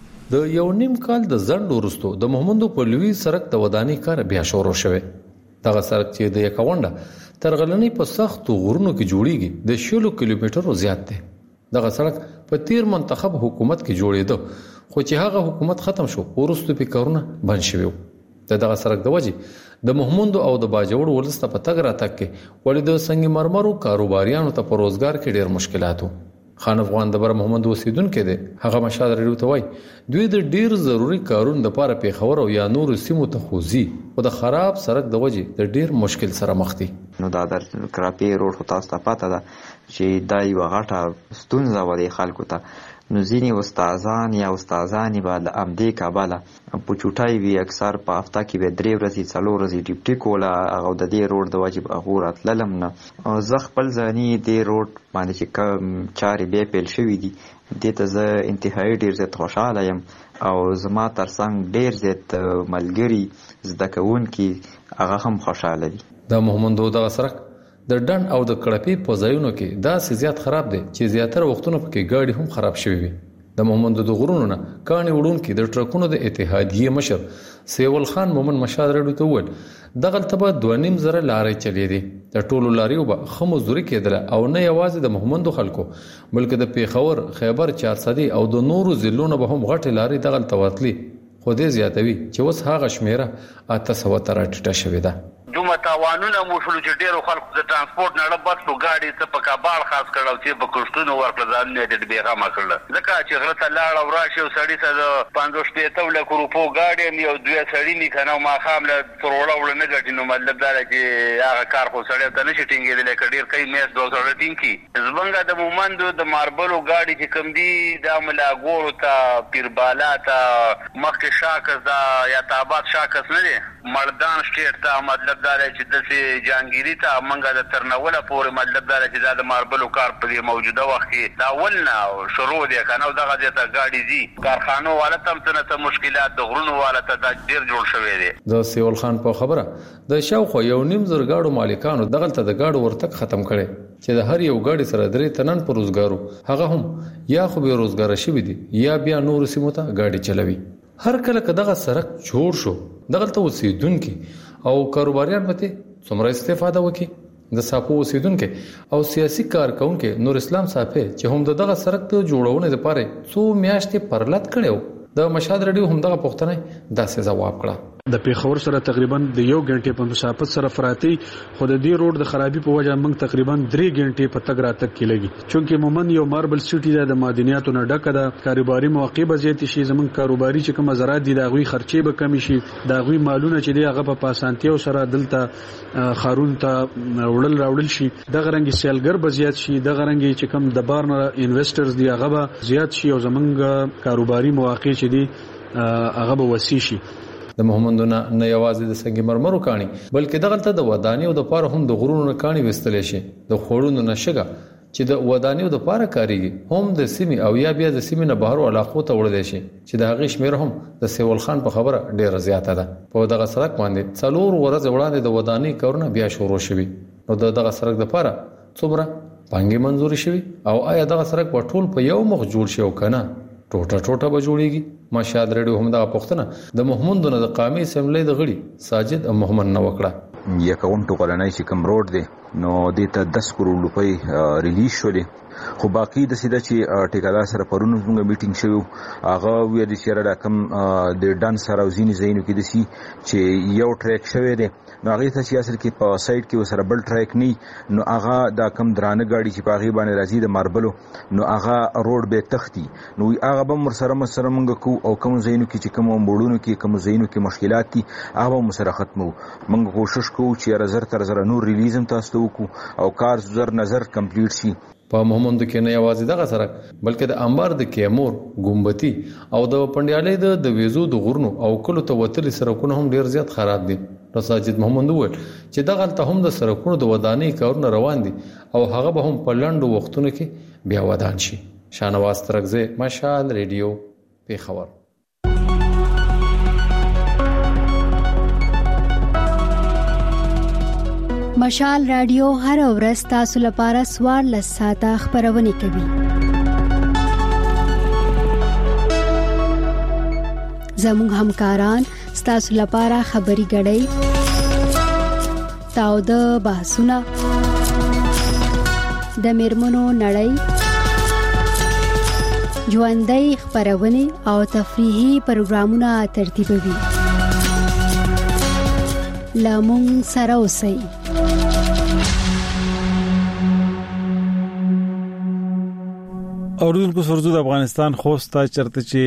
د یو نیم کال د ځند ورستو د محمد په لوی سړک د ودانۍ کار بیا شروع شوه. دغه سړک چې د یکاونډه تر غلنۍ په سخت غرونو کې جوړیږي د شلو کیلومترو زیات دی. دغه سړک په تیر منتخب حکومت کې جوړېده خو چې هغه حکومت ختم شو ورستو په کارونه بند شوه. دغه سړک د وجې د محمد او د باجوړ ولسته په تګ راتګ کې ولې د سنگ مرمرو کاروباریانو ته په روزګار کې ډېر مشکلاتو. خان افغان د بر محمد اوسیدونکو دی هغه مشال ریډیو ته وای دوی د ډیر ضروری کارونو د پاره پیښور او یا نور سیمو ته خوځي او د خراب سړک د وجې د ډیر مشکل سره مخ دي. نو دا د کراپی روډ هو تاسو ته پاته ده چې دا یو غټه ستونزه ولې خلکو ته نو ځینی استادان یا استادانی به د امدی کابل په چوټای وی اکثر په هفته کې به درې ورځې څلور ورځې ډیپټي کولا او د دې روډ د واجب اغورات للم نه او زه خپل ځاني دې روډ باندې چې کوم چاري به پیل شوې دي د ته زه انتهایی ډیر زیات خوشاله یم او زما ترڅنګ ډیر زیات ملګری زده کوونکي هغه هم خوشاله دي. د محمد دغه سړک د ډن او د کړپی په ځایونو کې دا سي زیات خراب دي چې زیاتره وختونو کې ګاډي هم خراب شوي وي. د محمد د غرونو نه کاني وډون کې د ټرکونو د اتحادیه مشر سیول خان مومن مشال رډو ته ول دغه تبه دوه نیم زره لارې چلې دي. د ټولو لاریو به خموزوري کېدل او نه یوازې د محمد خلکو بلکې د پیښور خیبر چارسدي او د نورو ضلعونو به هم غټه لارې دغه تواتلی خو دې زیاتوي چې اوس هغه شمیره اته سوه تر ټیټه شوې ده. دومره تاوانونه مو شول چې ډیرو خلکو د ترانسپورت نه بد شو ګاډي ته په کابل خاص کړو چې په کوشتونو ورکړل ځان نه د بیغمه کړل ځکه چې غره ته لاړ او راشي او سړی ته د پنځوس شپېته لکه روپو ګاډي یو دوه سړی می کنه ما خام له تروړه وړ نه ګټي نو مطلب دا چې هغه کار خو سړی ته نشي ټینګېدل لکه ډیر کوي میس دوه سړی ټینګي زبنګ د مومندو د ماربلو ګاډي چې کم دي د ملاګورو ته پیربالا ته مخکې شاکس دا یا تابات شاکس نه دي مردان سټیټ ته مطلب دا چې د جانګيري ته منګه د ترنوله پورې مطلب دا چې د ماربلو کار په موجوده وخت کې دا ولنه شروع دي کنه دغه د ګاډي دي کارخانو والا تم ته مشکلات د غرونو والا ته د ډیر جوړ شوی دي. د سیول خان په خبره د شاوخو یو نیم زر گاډو مالکانو دغه ته د گاډو ورتک ختم کړي چې د هر یو گاډي سره درې تنن پر روزګارو هغه هم یا خو به روزګار شوی دي یا بیا نور سیمو ته گاډي چلوي. هر کله کداغه سړک جوړ شو دغه ته اوسیدونکو او کاروباریان به څومره استفاده وکړي د صاحب اوسیدونکو او سیاسي کارکونکو نور اسلام صاحب چې هم دغه سړک ته جوړونه لپاره څو میاشتې پرلط کړو د مشهد رډیو هم دغه پښتنه داسې جواب کړه. د پیښور سره تقریبا د یو غنټې په مسافت سره فراتی خو د دې روډ د خرابي په وجه موږ تقریبا درې غنټې په تګ راتګ کې لګي چونکه مومن یو ماربل سټي ده د معدنیاتو نه ډکه ده کاروباري مواقع به زیات شي زمون کاروباري چې کوم زراعت دي د غوي خرچې به کم شي د غوي مالونه چې دی هغه په پاسانتیو سره دلته خارون ته وړل راوړل شي د غرنګي سیلګر به زیات شي د غرنګي چې کوم د بار نه انویسټرز دی هغه به زیات شي او زمونږ کاروباري مواقع چې دی هغه به وسیع شي د محمدونه نه یوازې د سنگ مرمرو کانی بلکې دغلته د ودانیو د پاره هم د غرونو کانی وستل شي د خوړونو نشګه چې د ودانیو د پاره کاریږي هم د سیمه او یا بیا د سیمه نه بهر علاقو ته وړل شي چې د هغې شمیر هم د سیول خان په خبره ډیره زیاته ده په دغه سړک باندې څلور ورځې وړاندې د ودانی کورونه بیا شروع شوي نو دغه سړک د پاره څومره پانګې منزوري شوي او آیا دغه سړک په ټول په یو مخ جوړ شي او کنه ټوټه ټوټه به جوړیږي ماشاد ریډیو هم دغه پښتنه د محمدونه د قومي اسمبلی د غړي ساجد محمد نو وکړه یکون ټوکلنای چې کوم روډ دی نو د ته دس کروڑ روپۍ ریلیز شولې خو باقی د سیده چې ټیکادار سره پرونو موږ میټینګ شوو هغه ویل چې را کم د ډان سره وزینی زینو کې د سي چې یو ټریک شوی دی نو هغه ته چې اصل کې په سایډ کې وسره بل ټریک نه نو هغه دا کم درانه گاډي چې پاغي باندې راځي د ماربلو نو هغه روډ به تختی نو هغه به مر سره مسره موږ کو او کوم زینو کې چې کوم موړونو کې کوم زینو کې مشکلات دي هغه مو سره ختمو موږ کوشش کوو چې رزر تر زر نور ریلیزم تاسو وکړو او کار زر نظر کمپلیټ شي په محمد کې نه یوازې دغه سره بلکې د انبار د کیمور ګومبتی او د پندیالې د ویزو د غرونو او کلو ته وتل سرکونه هم ډیر زیات خراب دي نو ساجد محمد وویل چې دغه ته هم د سرکونو د ودانۍ کارونه روان دي او هغه به هم په لندو وختونو کې بیا ودان شي شانواز ترغزه مشال ریډیو پیښور مشال رادیو هر ورځ تاسو لپاره سوار لساته خبرونه کوي. زموږ همکاران تاسو لپاره خبري غړي تاو د بحثونه د میرمنو نړۍ ژوندۍ خبرونه او تفریحي پروګرامونه ترتیبوي. لامون سره اوسئ. اوردونکو سرزو د افغانستان خوستا چرته چې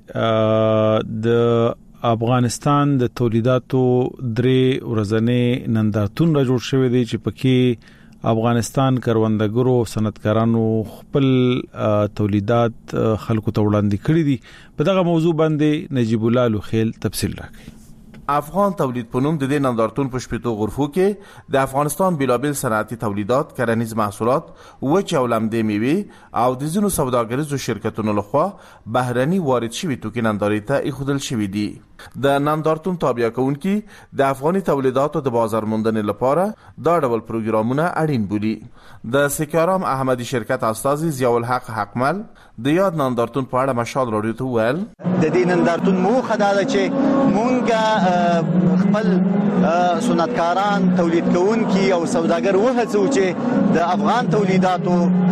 د افغانستان د تولیداتو درې ورځنې نندارتون را جوړ شوی دی چې پکې افغانستان کروندګرو صنعتکارانو خپل تولیدات خلکو ته وړاندې کړي دي. په دغه موضوع باندې نجیب الله لوخیل تفصیل راکړي. افغان تولید پنوم د دې نندارتون په شپږو غرفو کې د افغانستان بیلابل صنعتي تولیدات، کرنیز محصولات، وچ او لمدې میوې او د ځینو سوداګریزو شرکتونو لخوا بهرني وارد شوي توکي نندارې ته ایښودل شوي دي. د نندارتون تابع کوونکي د افغاني تولیداتو د بازار موندنې لپاره دا ډول پروګرامونه اړین بولي. د سکارام احمدي شرکت استازي ضیاء الحق حقمل د یاد نندارتون په اړه مشال راډیو ته ویل د دې نندارتون موخه دا ده چې مونږ خپل صنعتکاران، تولید کوونکي او سوداګر وهڅو چې د افغان تولیداتو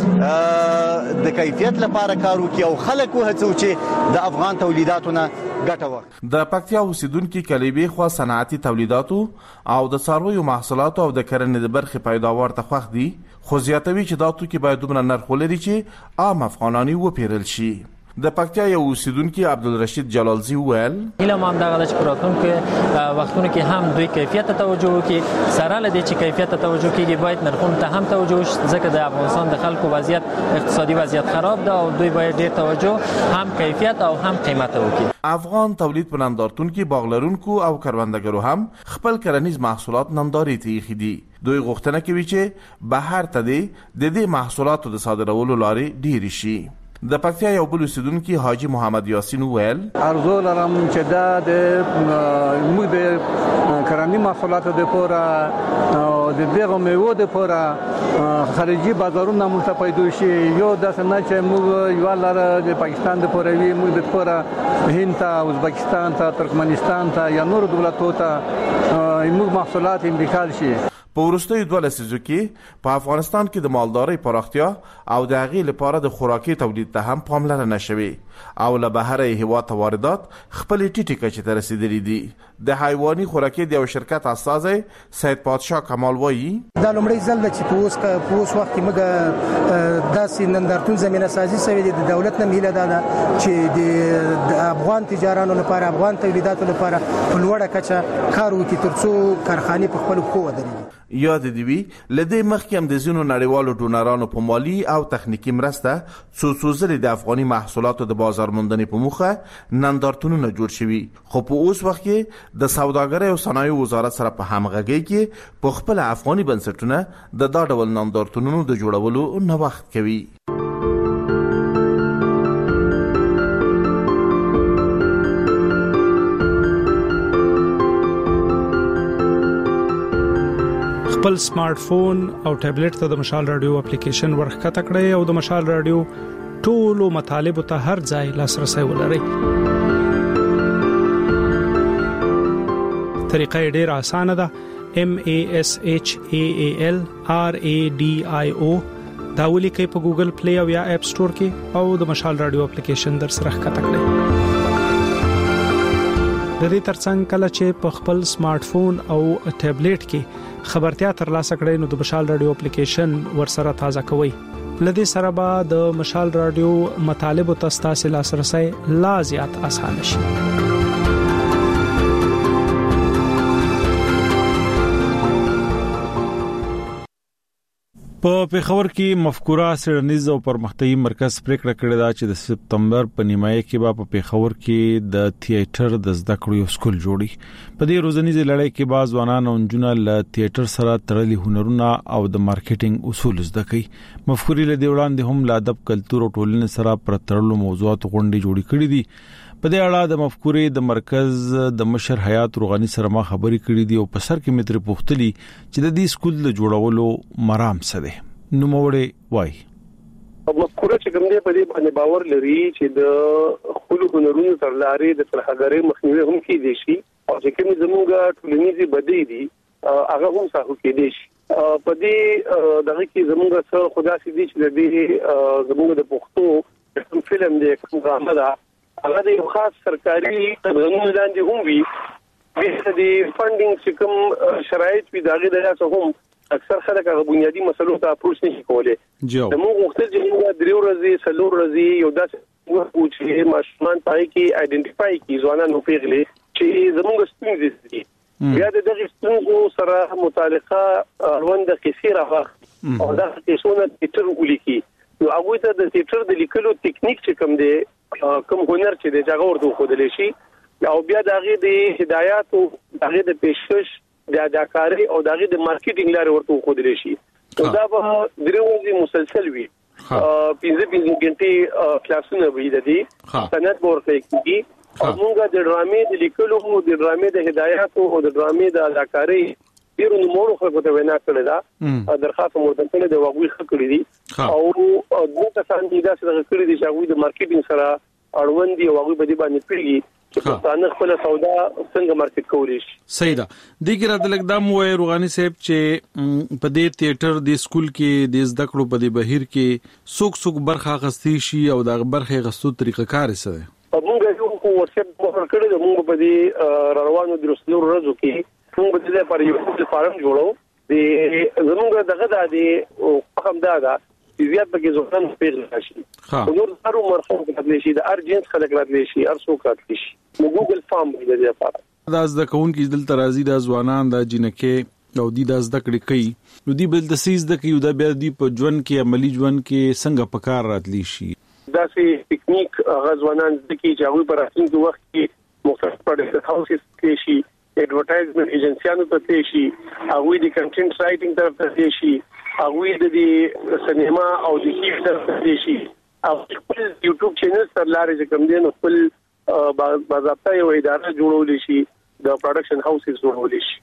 د کیفیت لپاره کار وکړي او خلک وهڅو چې د افغان تولیداتو نه ګټه واخلي. د پکتیا اوسیدونکو کلیبي خو صنعتي تولیداتو او د څارویو محصولاتو او د کرنې د برخې پیداوار ته خوښ دي، خو زیاتوي چې دا توکي باید دومره نرخ ولري چې عام افغانانی وپیرل شي. د پکتیا یو اوسیدونکو عبدالرشید جلالزی ویل هیله مام دغه د چپراتونکو وختونو کې هم دوی کیفیت ته توجه وکړي، سره لدی چې کیفیت ته توجه کیږي باید نرخونو ته هم توجه وشي، ځکه د افغانستان د خلکو وضعیت اقتصادي وضعیت خراب ده او دوی باید ډیر توجه هم کیفیت او هم قیمت وکړي. افغان تولید په نندارتون کې باغلرونکو او کروندګرو هم خپل کرنیز محصولات نندارې ته ایښي دي. دوی غوښتنه کوي چې بهر ته د دې محصولاتو د صادرولو لارې ډېرې شي. د پکتیا یو بل اوسیدونکو حاجی محمد یاسین ویل ارزو لرم چې دا د موږ د کرنی محصولاتو د پوره د دغه میوو د پوره خارجي بازارونو موږ ته پیدا شي. یو د سنه چې موږ یو لاره د پاکستان د پوره وی موږ د پوره هند ته، ازبکستان ته، ترکمنستان ته یا نور دولتونو ته موږ محصولات انتقال شي. په وروستیو دوه لسیزو کې په افغانستان کې د مالدارۍ پراختیا او د هغې لپاره د خوراکي تولید ته هم پاملرنه شوې او له بهره هیواد ته واردات خپلې ټیټې کچې ته رسیدلي دي. د حیواني خوراکي د یو شرکت استازی سید پادشاه کمال وایي دا لومړی ځل چې په اوس په اوس وخت کې موږ داسې نندارتون زمينه سازي شوې د دولت نه هیله ده چې د افغان تجارانو لپاره افغان تولیداتو لپاره په لوړه کچه کار وکړي ترڅو کارخانې په خپل خو ودرېږي. یاد دی وی لدې مخکې هم د ځینو نړیوالو ډونرانو په مالی او تخنیکی مرسته څو څو ځلې د افغاني محصولاتو د بازار موندنې په موخه نندارتونونه جوړ شوي، خو په اوس وخت کې د سوداګرۍ او صنایعو وزارت سره په همغږۍ کې په خپل افغاني بنسټونه د دا ډول نندارتونونو د جوړولو نوښت کوي. خپل سمارټ فون او ټابلیټ ته د مشال رادیو اپلیکیشن ورخته کړئ او د مشال رادیو ټولو مطالب ته هر ځای لاسرسي ولرئ. طریقه ډیره اسانه ده. M A S H A A L R A D I O دا ولیکئ په ګوګل پلی او یا اپ سٹور کې او د مشال رادیو اپلیکیشن در سره ښکته کړئ. د دې ترڅنګ کله چې په خپل سمارټ فون او ټابلیټ کې خبرتیا ترلاسه کړئ نو د مشال رادیو اپلیکیشن ورسره تازه کوئ. لدې سره به د مشال رادیو مطالب او تاسو لاسرسي لا زیات آسان شي. په پیښور کې مفکوره سړنیز او پرمختیايي مرکز پریکړه کړې ده چې د سپتمبر په نیمایي کې به په پیښور کې د تیاتر د زده کړو یو سکول جوړي. په دې روزنیزه لړۍ کې باز ځوانان او جنونه له تیاتر سره تړلي هنرونه او د مارکیټینګ اصول زده کوي. مفکورې له دې وړاندې هم له ادب، کلتور او ټولنې سره پر تړلو موضوعات غونډې جوړې کړې دي. په دې اړه د مفکورې د مرکز د مشر حیات روغانی سره ما خبرې کړې دي او په سر کې متر پوښتلي چې د دې سکول د جوړولو مرام څه دي. نو موړې وای مفکوره چې کوم دی په دې باندې باور لري چې د خپل هنرونو تر لارې د ترهګرۍ مخنیوي هم کېدی شي او چې کوم زموږه ټولنیزي بدی دي هغه هم ساحو کېدی شي. په دې دغه کې زموږه څو خدا سي دي چې د دې زموږه د پښتو کوم فلم دی کوم ډرامه ده هغه د یو خاص سرکاري قانون لاندې هم وي چې د فندینګ چې کوم شرایط وي دغه د لاسه هم اکثر خلک هغه بنیادی مسلو ته اپروچ نشي کولای. د موږ وختل چې موږ درې ورځې څلور ورځې یو داسې وو چې ماشومان پای کې ائیډنټیفای کی ځوانانو پیغلې چې زموږ ستونزې دي. بیا د دغه ستونزو سره متعلقه اړوند کیسې راغله او دا کیسونه تیټر ولیکي. نو هغه ته د تیټر د لیکلو ټیکنیک چې کوم دی کوم هنر چې د جګړو ورته خودل شي او بیا دغه د هدایت او دغه د پیشکش د اداکاري او دغه د مارکیټینګ لارې ورته خودل شي. نو دا به درې ورځې مسلسل وي. پنځه پنځه غنټې کلاسونه وي د دې سند ورته کیږي. موږ د ډرامې د لیکلو او د ډرامې د هدایت او د ډرامې د اداکاري ډیرو نمونه خلکو ته وینا کړې ده. درخواست مرتب کړي د واغوي خکړې دي او د کسان دي دا څنګه کړی دي چې هغه د مارکیټینګ سره اړوند دي او هغه به باندې پیږي چې څنګه خپل سودا څنګه مارکیټ کولی شي. صحیح ده. د ګر د لګدام وای روغانی صاحب چې په دې تیاتر د سکول کې د زده کړو په دې بهیر کې څوک څوک برخه غستې شي او د برخه غستو طریقه کار سره موږ یو کو ورشپ مخر کړی د موږ په دې روانو درسلو ورځو کې موږ د دې پر یو فارم جوړو. د زموږ دغه د دې هم دا ده چې زیات پکې ځوان پیل شي. نور هر عمر خلک راتلی شي د ارجنس خلک راتلی شي هر څوک راتلی شي. نو ګوګل فارم دی د لپاره دا زده کوونکي دلته راځي د ځوانان د جنکه او د زده کړې کوي نو دی بل د سیز د کیو د بیا دی په ژوند کې عملی ژوند کې څنګه پکار راتلی شي. دا سي ټیکنیک غزوانان د کی چاوي پر راتلونکي وخت کې مختلف پروډکټ هاوسز کې شي ایڈورټایزمنت ایجنسیانو ته شي هغه د کنټینټ رائټینګ طرف ته شي هغه د سینما او د کیف طرف ته شي او خپل یوټیوب چینل سره لارې کوم دي نو خپل باضابطه یو اداره جوړول شي د پروډکشن هاوسز جوړول شي.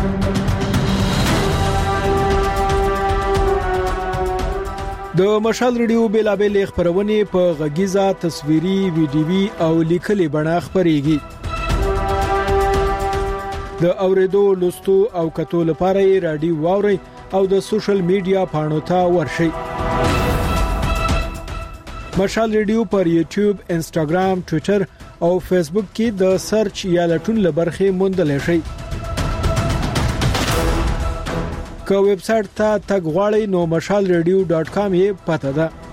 د مشال ریډیو بیلابل خبرونه په غږیزه تصویري ویډیوي او لیکلي بڼه خبريږي. د اوریدو لوستو او کتو لپاره یې رادیو واوري او د سوشل میډیا پاڼو ته ورشئ. مشال ریډیو پر یوټیوب، انسټاګرام، ټوئیټر او فیسبوک کې د سرچ یا لټون لبرخه موندلای شئ. که ویب سټ ته تګ غواړئ نو مشال ریډیو ډاټ کام یې پته ده.